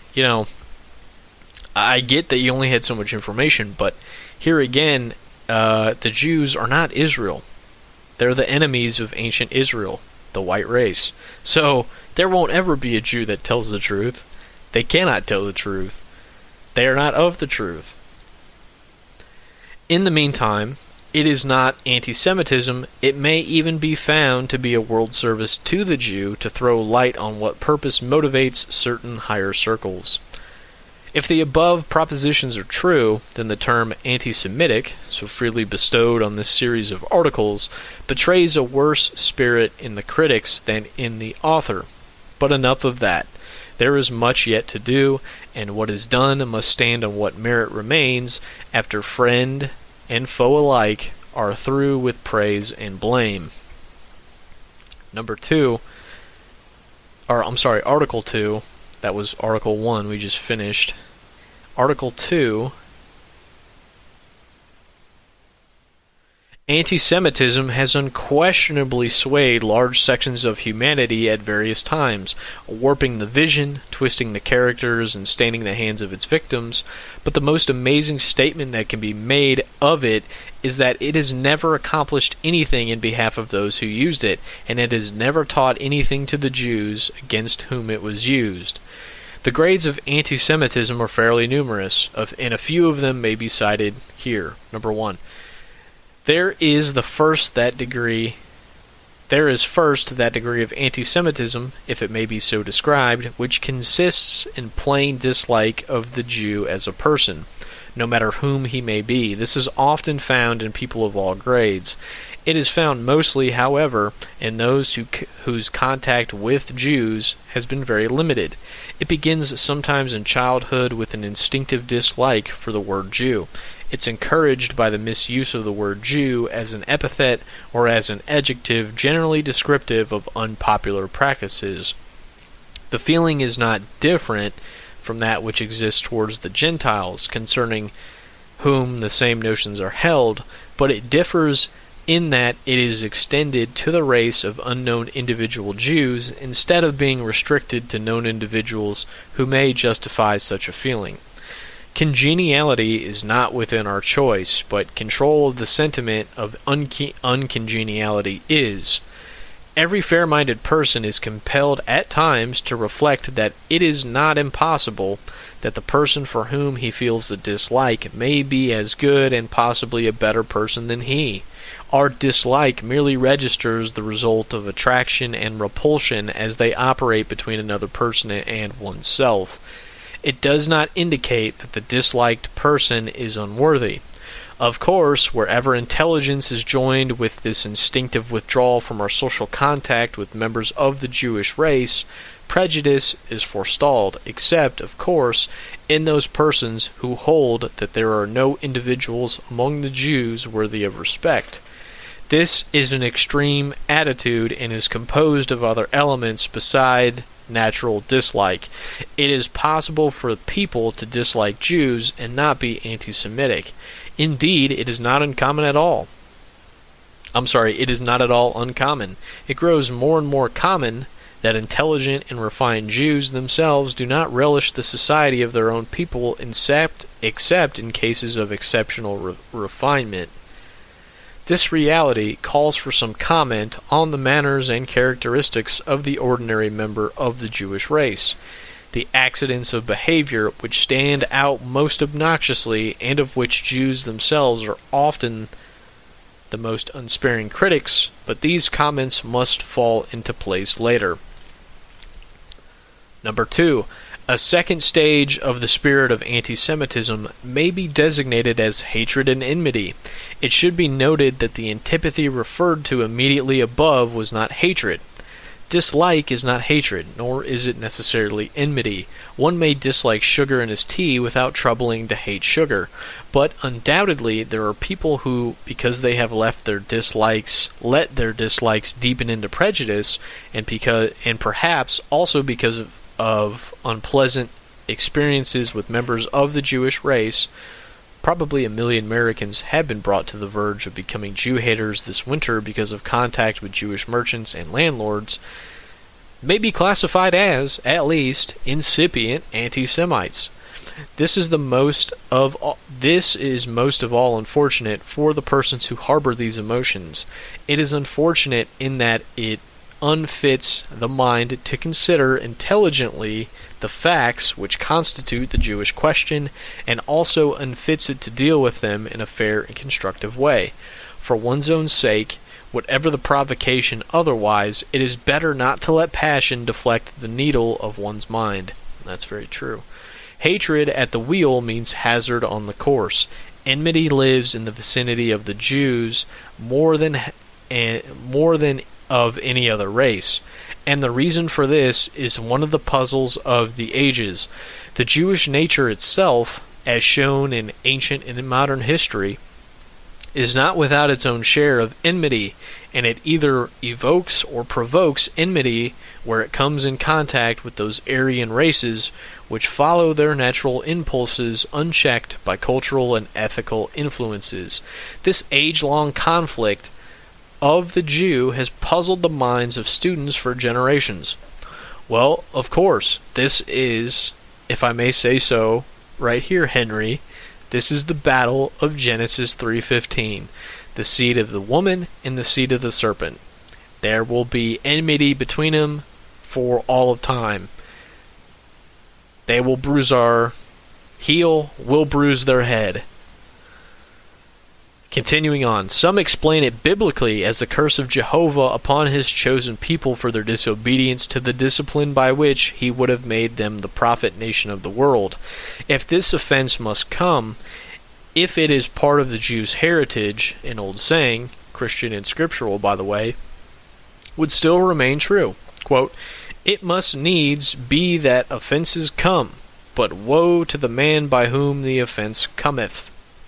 get that you only had so much information, but here again, the Jews are not Israel. They're the enemies of ancient Israel, the white race. So, there won't ever be a Jew that tells the truth. They cannot tell the truth. They are not of the truth. In the meantime, it is not anti-Semitism. It may even be found to be a world service to the Jew to throw light on what purpose motivates certain higher circles. If the above propositions are true, then the term anti-Semitic, so freely bestowed on this series of articles, betrays a worse spirit in the critics than in the author. But enough of that. There is much yet to do, and what is done must stand on what merit remains after friend and foe alike are through with praise and blame. Article 2, that was Article 1 we just finished. Article 2, Anti-Semitism has unquestionably swayed large sections of humanity at various times, warping the vision, twisting the characters, and staining the hands of its victims, but the most amazing statement that can be made of it is that it has never accomplished anything in behalf of those who used it, and it has never taught anything to the Jews against whom it was used. The grades of anti-Semitism are fairly numerous, and a few of them may be cited here. Number 1. There is first that degree of anti-Semitism, if it may be so described, which consists in plain dislike of the Jew as a person, no matter whom he may be. This is often found in people of all grades. It is found mostly, however, in those whose contact with Jews has been very limited. It begins sometimes in childhood with an instinctive dislike for the word Jew. It's encouraged by the misuse of the word Jew as an epithet or as an adjective generally descriptive of unpopular practices. The feeling is not different from that which exists towards the Gentiles, concerning whom the same notions are held, but it differs in that it is extended to the race of unknown individual Jews instead of being restricted to known individuals who may justify such a feeling. Congeniality is not within our choice, but control of the sentiment of uncongeniality is. Every fair-minded person is compelled at times to reflect that it is not impossible that the person for whom he feels the dislike may be as good and possibly a better person than he. Our dislike merely registers the result of attraction and repulsion as they operate between another person and oneself. It does not indicate that the disliked person is unworthy. Of course, wherever intelligence is joined with this instinctive withdrawal from our social contact with members of the Jewish race, prejudice is forestalled, except, of course, in those persons who hold that there are no individuals among the Jews worthy of respect. This is an extreme attitude and is composed of other elements beside natural dislike. It is possible for people to dislike Jews and not be anti-Semitic. Indeed, it is not uncommon at all. It is not at all uncommon. It grows more and more common that intelligent and refined Jews themselves do not relish the society of their own people except in cases of exceptional refinement. This reality calls for some comment on the manners and characteristics of the ordinary member of the Jewish race. The accidents of behavior which stand out most obnoxiously and of which Jews themselves are often the most unsparing critics, but these comments must fall into place later. Number 2. A second stage of the spirit of anti-Semitism may be designated as hatred and enmity. It should be noted that the antipathy referred to immediately above was not hatred. Dislike is not hatred, nor is it necessarily enmity. One may dislike sugar in his tea without troubling to hate sugar, but undoubtedly there are people who, because they have let their dislikes deepen into prejudice, and perhaps also because of unpleasant experiences with members of the Jewish race. Probably 1 million Americans have been brought to the verge of becoming Jew haters this winter because of contact with Jewish merchants and landlords, may be classified as, at least, incipient anti-Semites. This is most of all unfortunate for the persons who harbor these emotions. It is unfortunate in that it unfits the mind to consider intelligently the facts which constitute the Jewish question, and also unfits it to deal with them in a fair and constructive way. For one's own sake, whatever the provocation otherwise, it is better not to let passion deflect the needle of one's mind. That's very true. Hatred at the wheel means hazard on the course. Enmity lives in the vicinity of the Jews more than of any other race, and the reason for this is one of the puzzles of the ages. The Jewish nature itself, as shown in ancient and in modern history, is not without its own share of enmity, and it either evokes or provokes enmity where it comes in contact with those Aryan races which follow their natural impulses unchecked by cultural and ethical influences. This age-long conflict of the Jew has puzzled the minds of students for generations. Well, of course, this is, if I may say so, right here, Henry, this is the battle of Genesis 3:15, the seed of the woman and the seed of the serpent. There will be enmity between them for all of time. They will bruise our heel, we'll bruise their head. Continuing on, some explain it biblically as the curse of Jehovah upon his chosen people for their disobedience to the discipline by which he would have made them the prophet nation of the world. If this offense must come, if it is part of the Jews' heritage, an old saying, Christian and scriptural by the way, would still remain true. Quote, "It must needs be that offenses come, but woe to the man by whom the offense cometh."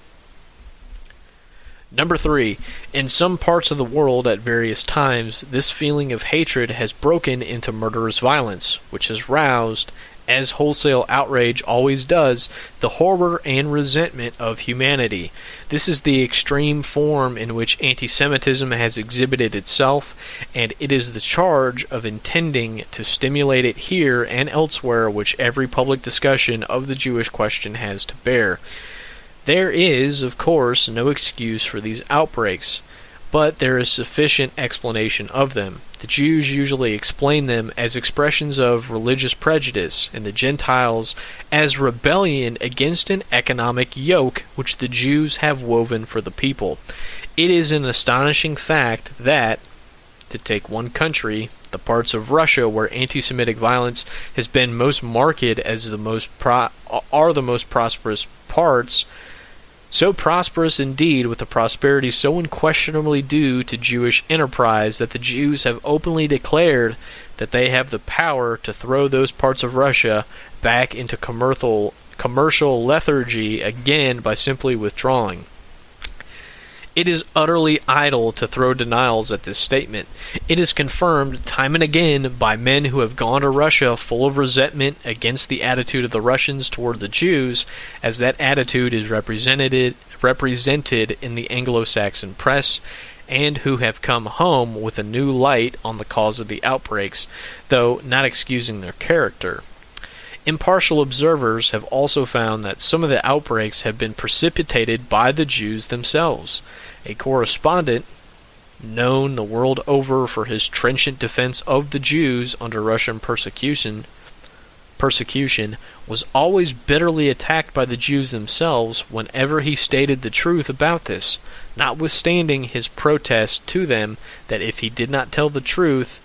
Number 3. In some parts of the world at various times, this feeling of hatred has broken into murderous violence, which has roused, as wholesale outrage always does, the horror and resentment of humanity. This is the extreme form in which anti-Semitism has exhibited itself, and it is the charge of intending to stimulate it here and elsewhere which every public discussion of the Jewish question has to bear. There is, of course, no excuse for these outbreaks, but there is sufficient explanation of them. The Jews usually explain them as expressions of religious prejudice, and the Gentiles as rebellion against an economic yoke which the Jews have woven for the people. It is an astonishing fact that, to take one country, the parts of Russia where anti-Semitic violence has been most marked as the most prosperous parts, so prosperous indeed, with a prosperity so unquestionably due to Jewish enterprise, that the Jews have openly declared that they have the power to throw those parts of Russia back into commercial lethargy again by simply withdrawing. It is utterly idle to throw denials at this statement. It is confirmed time and again by men who have gone to Russia full of resentment against the attitude of the Russians toward the Jews, as that attitude is represented in the Anglo-Saxon press, and who have come home with a new light on the cause of the outbreaks, though not excusing their character. Impartial observers have also found that some of the outbreaks have been precipitated by the Jews themselves. A correspondent, known the world over for his trenchant defense of the Jews under Russian persecution, was always bitterly attacked by the Jews themselves whenever he stated the truth about this, notwithstanding his protest to them that if he did not tell the truth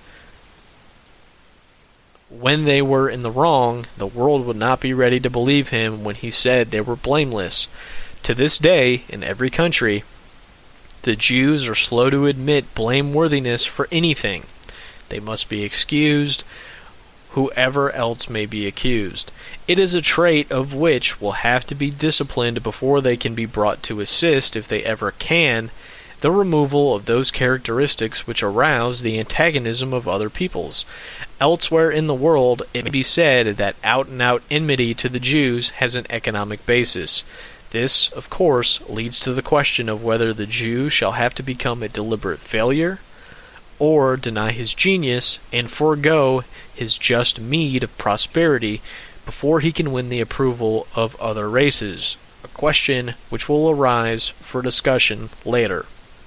when they were in the wrong, the world would not be ready to believe him when he said they were blameless. To this day, in every country, the Jews are slow to admit blameworthiness for anything. They must be excused, whoever else may be accused. It is a trait of which will have to be disciplined before they can be brought to assist, if they ever can, the removal of those characteristics which arouse the antagonism of other peoples. Elsewhere in the world, it may be said that out-and-out enmity to the Jews has an economic basis. This, of course, leads to the question of whether the Jew shall have to become a deliberate failure, or deny his genius and forego his just meed of prosperity before he can win the approval of other races, a question which will arise for discussion later.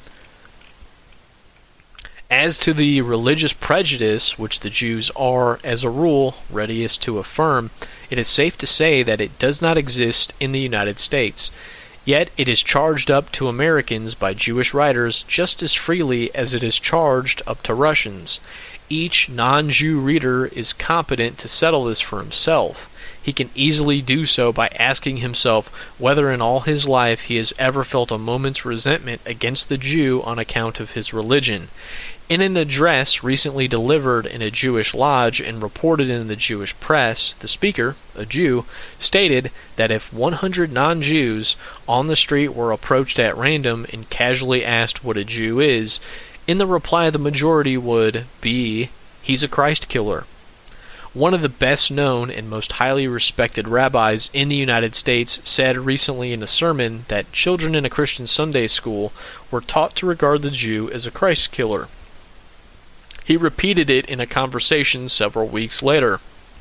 As to the religious prejudice which the Jews are, as a rule, readiest to affirm, it is safe to say that it does not exist in the United States. Yet it is charged up to Americans by Jewish writers just as freely as it is charged up to Russians. Each non-Jew reader is competent to settle this for himself. he can easily do so by asking himself whether in all his life he has ever felt a moment's resentment against the Jew on account of his religion. In an address recently delivered in a Jewish lodge and reported in the Jewish press, the speaker, a Jew, stated that if 100 non-Jews on the street were approached at random and casually asked what a Jew is, in the reply the majority would be, "He's a Christ killer." One of the best known and most highly respected rabbis in the United States said recently in a sermon that children in a Christian Sunday school were taught to regard the Jew as a Christ killer. He repeated it in a conversation several weeks later.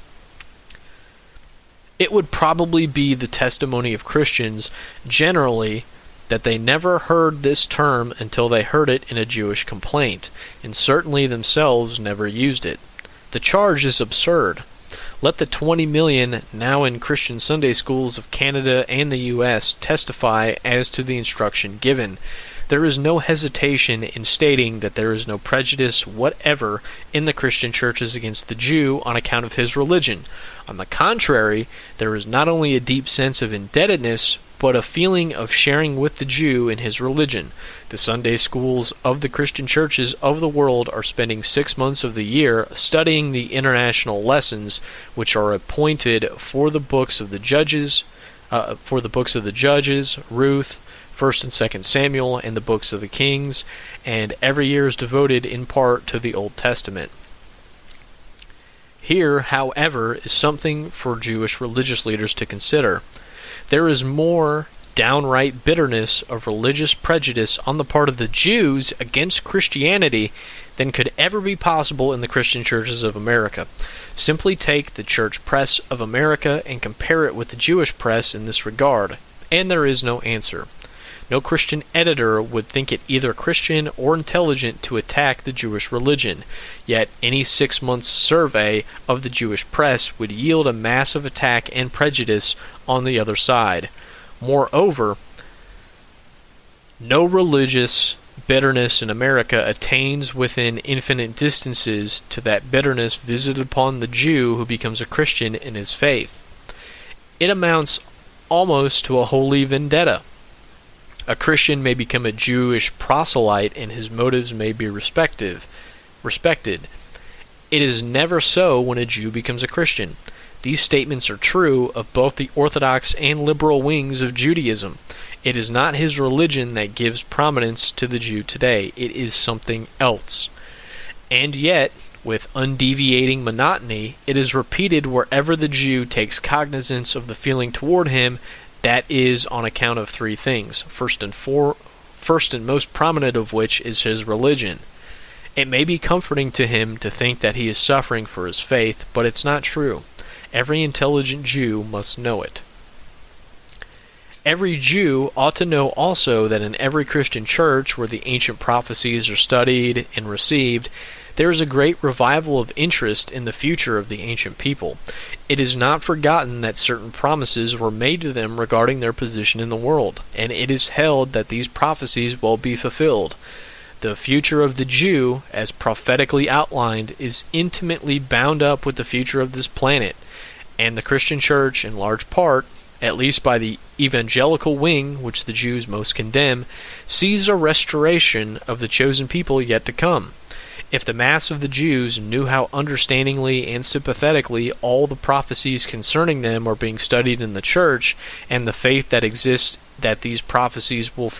It would probably be the testimony of Christians generally that they never heard this term until they heard it in a Jewish complaint, and certainly themselves never used it. The charge is absurd. Let the 20 million now in Christian Sunday schools of Canada and the U.S. testify as to the instruction given. There is no hesitation in stating that there is no prejudice whatever in the Christian churches against the Jew on account of his religion. On the contrary, there is not only a deep sense of indebtedness, but a feeling of sharing with the Jew in his religion. The Sunday schools of the Christian churches of the world are spending 6 months of the year studying the international lessons which are appointed for the books of the Judges, Ruth, 1st and 2nd Samuel, and the books of the Kings, and every year is devoted in part to the Old Testament. Here, however, is something for Jewish religious leaders to consider. There is more downright bitterness of religious prejudice on the part of the Jews against Christianity than could ever be possible in the Christian churches of America. Simply take the church press of America and compare it with the Jewish press in this regard, and there is no answer. No Christian editor would think it either Christian or intelligent to attack the Jewish religion, yet any 6 months survey of the Jewish press would yield a massive attack and prejudice on the other side. Moreover, no religious bitterness in America attains within infinite distances to that bitterness visited upon the Jew who becomes a Christian in his faith. It amounts almost to a holy vendetta. A Christian may become a Jewish proselyte and his motives may be respected. It is never so when a Jew becomes a Christian. These statements are true of both the Orthodox and liberal wings of Judaism. It is not his religion that gives prominence to the Jew today. It is something else. And yet, with undeviating monotony, it is repeated wherever the Jew takes cognizance of the feeling toward him. That is on account of three things, first and most prominent of which is his religion. It may be comforting to him to think that he is suffering for his faith, but it's not true. Every intelligent Jew must know it. Every Jew ought to know also that in every Christian church where the ancient prophecies are studied and received, there is a great revival of interest in the future of the ancient people. It is not forgotten that certain promises were made to them regarding their position in the world, and it is held that these prophecies will be fulfilled. The future of the Jew, as prophetically outlined, is intimately bound up with the future of this planet, and the Christian church, in large part, at least by the evangelical wing, which the Jews most condemn, sees a restoration of the chosen people yet to come. If the mass of the Jews knew how understandingly and sympathetically all the prophecies concerning them are being studied in the church, and the faith that exists that these prophecies will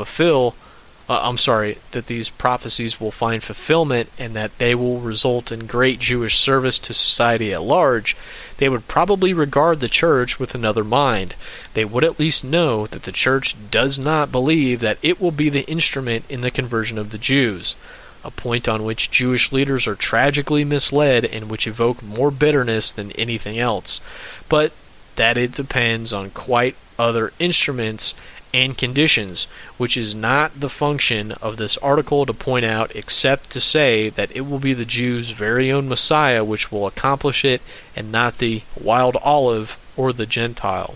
that these prophecies will find fulfillment and that they will result in great Jewish service to society at large, they would probably regard the church with another mind. They would at least know that the church does not believe that it will be the instrument in the conversion of the Jews, a point on which Jewish leaders are tragically misled and which evoke more bitterness than anything else, but that it depends on quite other instruments and conditions, which is not the function of this article to point out, except to say that it will be the Jews' very own Messiah which will accomplish it, and not the wild olive or the Gentile.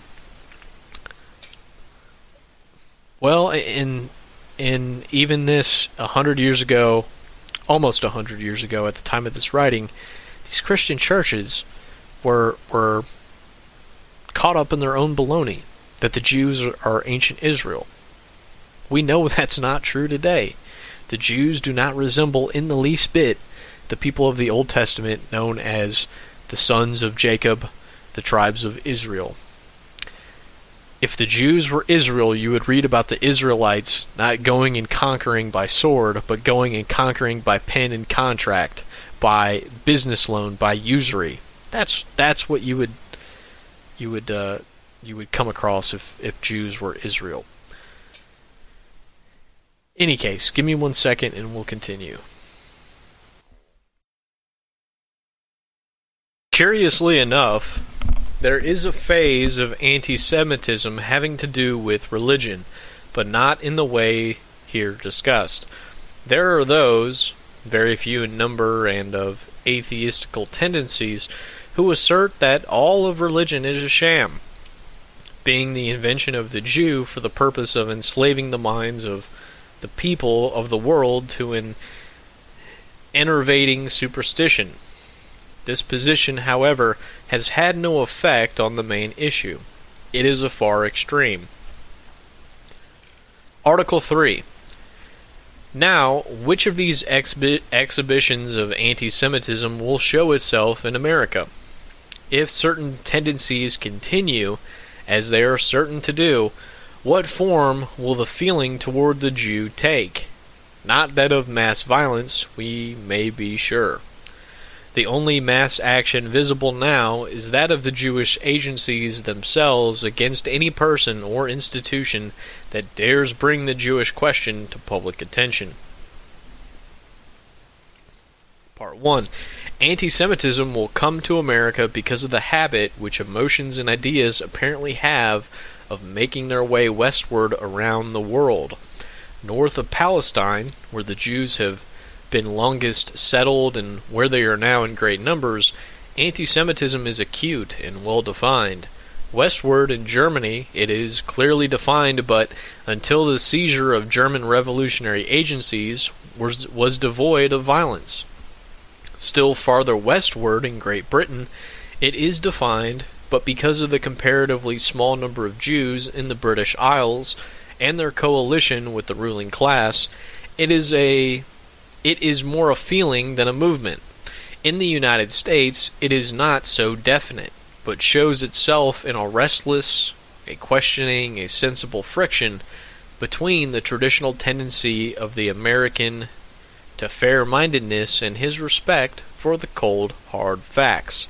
Well, in even this 100 years ago, almost 100 years ago at the time of this writing, these Christian churches were caught up in their own baloney, that the Jews are ancient Israel. We know that's not true today. The Jews do not resemble in the least bit the people of the Old Testament known as the sons of Jacob, the tribes of Israel. If the Jews were Israel, you would read about the Israelites not going and conquering by sword, but going and conquering by pen and contract, by business loan, by usury. That's what you would come across if Jews were Israel. Any case, give me 1 second and we'll continue. Curiously enough, there is a phase of anti-Semitism having to do with religion, but not in the way here discussed. There are those, very few in number and of atheistical tendencies, who assert that all of religion is a sham, being the invention of the Jew for the purpose of enslaving the minds of the people of the world to an enervating superstition. This position, however, has had no effect on the main issue. It is a far extreme. Article 3. Now, which of these exhibitions of anti-Semitism will show itself in America? If certain tendencies continue, as they are certain to do, what form will the feeling toward the Jew take? Not that of mass violence, we may be sure. The only mass action visible now is that of the Jewish agencies themselves against any person or institution that dares bring the Jewish question to public attention. Part 1. Anti-Semitism will come to America because of the habit which emotions and ideas apparently have of making their way westward around the world. North of Palestine, where the Jews have been longest settled and where they are now in great numbers, anti-Semitism is acute and well defined. Westward in Germany it is clearly defined, but until the seizure of German revolutionary agencies was devoid of violence. Still farther westward in Great Britain it is defined, but because of the comparatively small number of Jews in the British Isles and their coalition with the ruling class, it is more a feeling than a movement. In the United States, it is not so definite, but shows itself in a restless, a questioning, a sensible friction between the traditional tendency of the American to fair-mindedness and his respect for the cold, hard facts.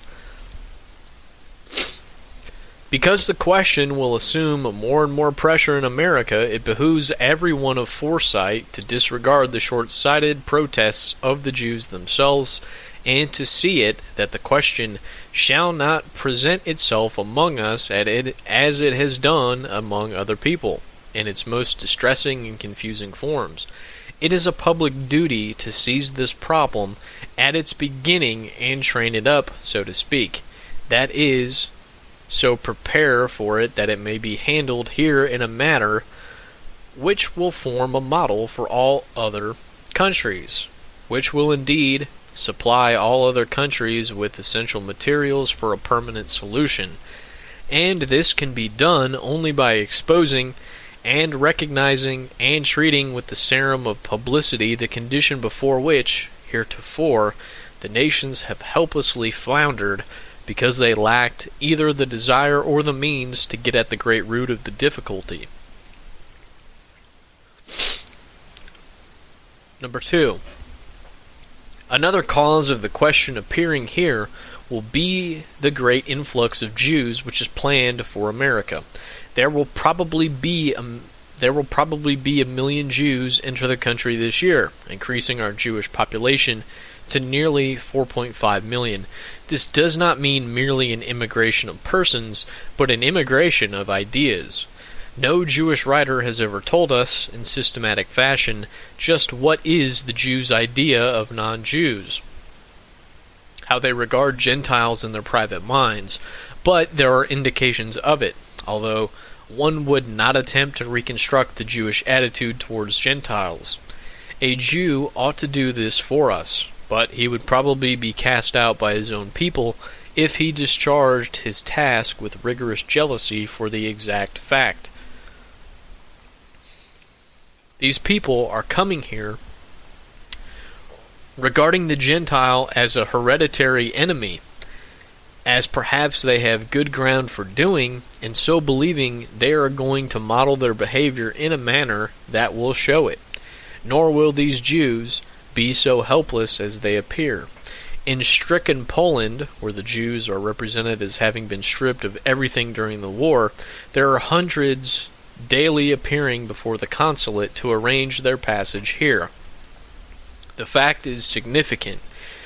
Because the question will assume more and more pressure in America, it behooves everyone of foresight to disregard the short-sighted protests of the Jews themselves, and to see it that the question shall not present itself among us as it has done among other people, in its most distressing and confusing forms. It is a public duty to seize this problem at its beginning and train it up, so to speak. That is, so prepare for it that it may be handled here in a manner which will form a model for all other countries, which will indeed supply all other countries with essential materials for a permanent solution. And this can be done only by exposing and recognizing and treating with the serum of publicity the condition before which, heretofore, the nations have helplessly floundered, because they lacked either the desire or the means to get at the great root of the difficulty. Number 2. Another cause of the question appearing here will be the great influx of Jews which is planned for America. There will probably be a million Jews enter the country this year, increasing our Jewish population to nearly 4.5 million. This does not mean merely an immigration of persons, but an immigration of ideas. No Jewish writer has ever told us, in systematic fashion, just what is the Jew's idea of non-Jews, how they regard Gentiles in their private minds, but there are indications of it, although one would not attempt to reconstruct the Jewish attitude towards Gentiles. A Jew ought to do this for us, but he would probably be cast out by his own people if he discharged his task with rigorous jealousy for the exact fact. These people are coming here regarding the Gentile as a hereditary enemy, as perhaps they have good ground for doing, and so believing they are going to model their behavior in a manner that will show it. Nor will these Jews be so helpless as they appear. In stricken Poland, where the Jews are represented as having been stripped of everything during the war, there are hundreds daily appearing before the consulate to arrange their passage here. The fact is significant.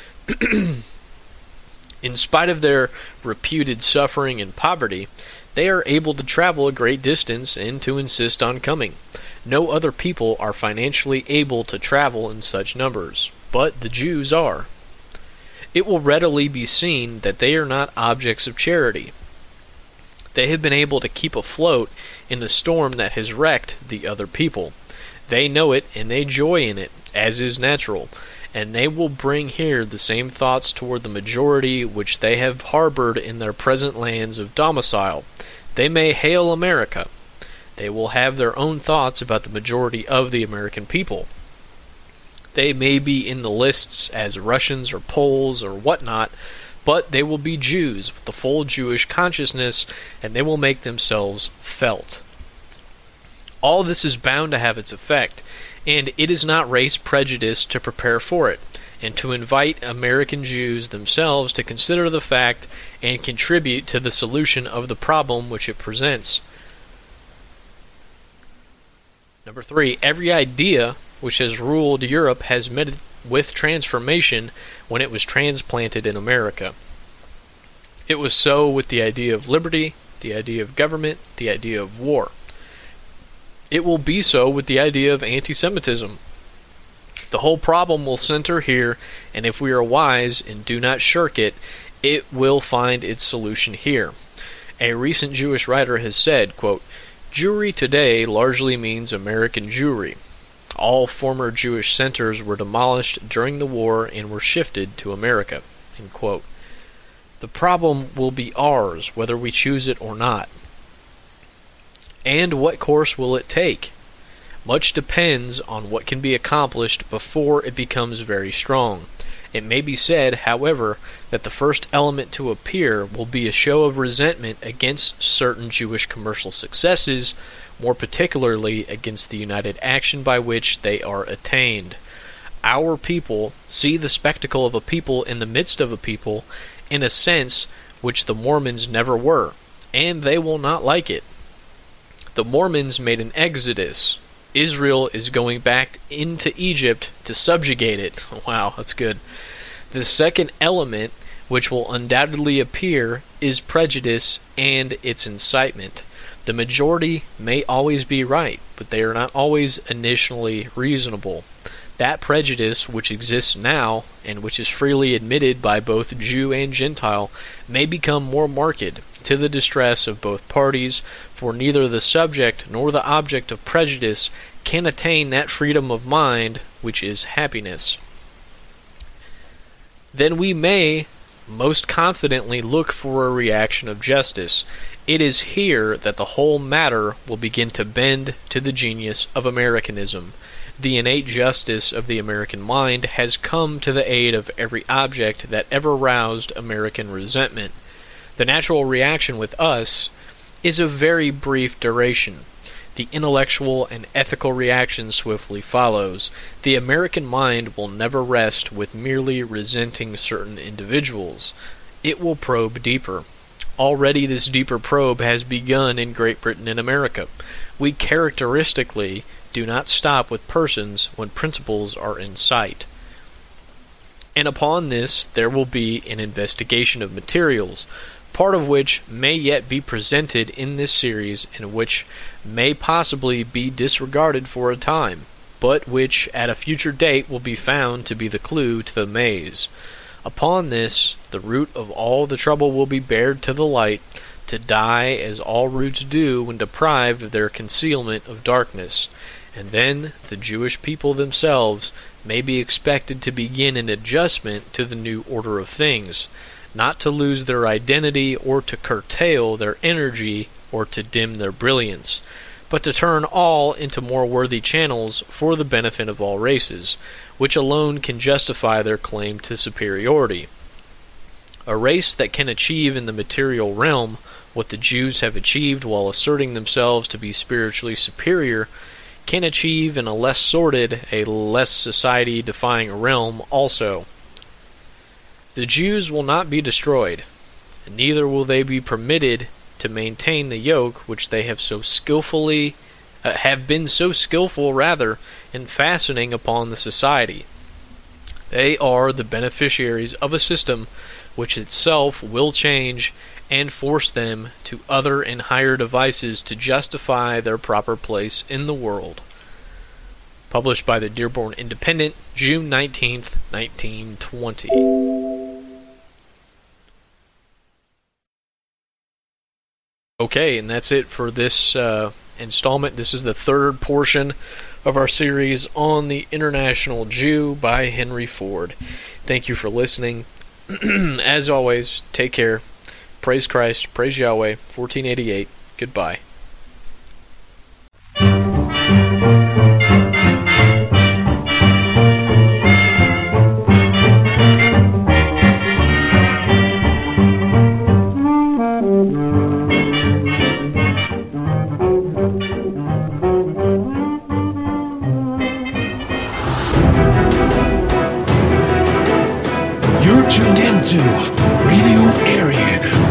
In spite of their reputed suffering and poverty, they are able to travel a great distance and to insist on coming. No other people are financially able to travel in such numbers, but the Jews are. It will readily be seen that they are not objects of charity. They have been able to keep afloat in the storm that has wrecked the other people. They know it and they joy in it, as is natural, and they will bring here the same thoughts toward the majority which they have harbored in their present lands of domicile. They may hail America. They will have their own thoughts about the majority of the American people. They may be in the lists as Russians or Poles or whatnot, but they will be Jews with the full Jewish consciousness, and they will make themselves felt. All this is bound to have its effect, and it is not race prejudice to prepare for it, and to invite American Jews themselves to consider the fact and contribute to the solution of the problem which it presents. Number 3, every idea which has ruled Europe has met with transformation when it was transplanted in America. It was so with the idea of liberty, the idea of government, the idea of war. It will be so with the idea of anti-Semitism. The whole problem will center here, and if we are wise and do not shirk it, it will find its solution here. A recent Jewish writer has said, quote, "Jewry today largely means American Jewry. All former Jewish centers were demolished during the war and were shifted to America." End quote. The problem will be ours, whether we choose it or not. And what course will it take? Much depends on what can be accomplished before it becomes very strong. It may be said, however, that the first element to appear will be a show of resentment against certain Jewish commercial successes, more particularly against the united action by which they are attained. Our people see the spectacle of a people in the midst of a people in a sense which the Mormons never were, and they will not like it. The Mormons made an exodus. Israel is going back into Egypt to subjugate it. Wow, that's good. The second element, which will undoubtedly appear, is prejudice and its incitement. The majority may always be right, but they are not always initially reasonable. That prejudice which exists now, and which is freely admitted by both Jew and Gentile, may become more marked, to the distress of both parties, for neither the subject nor the object of prejudice can attain that freedom of mind which is happiness. Then we may most confidently look for a reaction of justice. It is here that the whole matter will begin to bend to the genius of Americanism. The innate justice of the American mind has come to the aid of every object that ever roused American resentment. The natural reaction with us is of very brief duration. The intellectual and ethical reaction swiftly follows. The American mind will never rest with merely resenting certain individuals. It will probe deeper. Already this deeper probe has begun in Great Britain and America. We characteristically do not stop with persons when principles are in sight. And upon this there will be an investigation of materials, part of which may yet be presented in this series and which may possibly be disregarded for a time, but which at a future date will be found to be the clue to the maze. Upon this, the root of all the trouble will be bared to the light, to die as all roots do when deprived of their concealment of darkness. And then the Jewish people themselves may be expected to begin an adjustment to the new order of things, not to lose their identity or to curtail their energy or to dim their brilliance, but to turn all into more worthy channels for the benefit of all races, which alone can justify their claim to superiority. A race that can achieve in the material realm what the Jews have achieved while asserting themselves to be spiritually superior can achieve in a less sordid, a less society-defying realm also. The Jews will not be destroyed, and neither will they be permitted to maintain the yoke which they have been so skillful in fastening upon the society. They are the beneficiaries of a system which itself will change and force them to other and higher devices to justify their proper place in the world. Published by the Dearborn Independent, June 19th, 1920. Okay, and that's it for this installment. This is the third portion of our series on the International Jew by Henry Ford. Thank you for listening. As always, take care. Praise Christ. Praise Yahweh. 1488. Goodbye. You're tuned into Radio Aryan.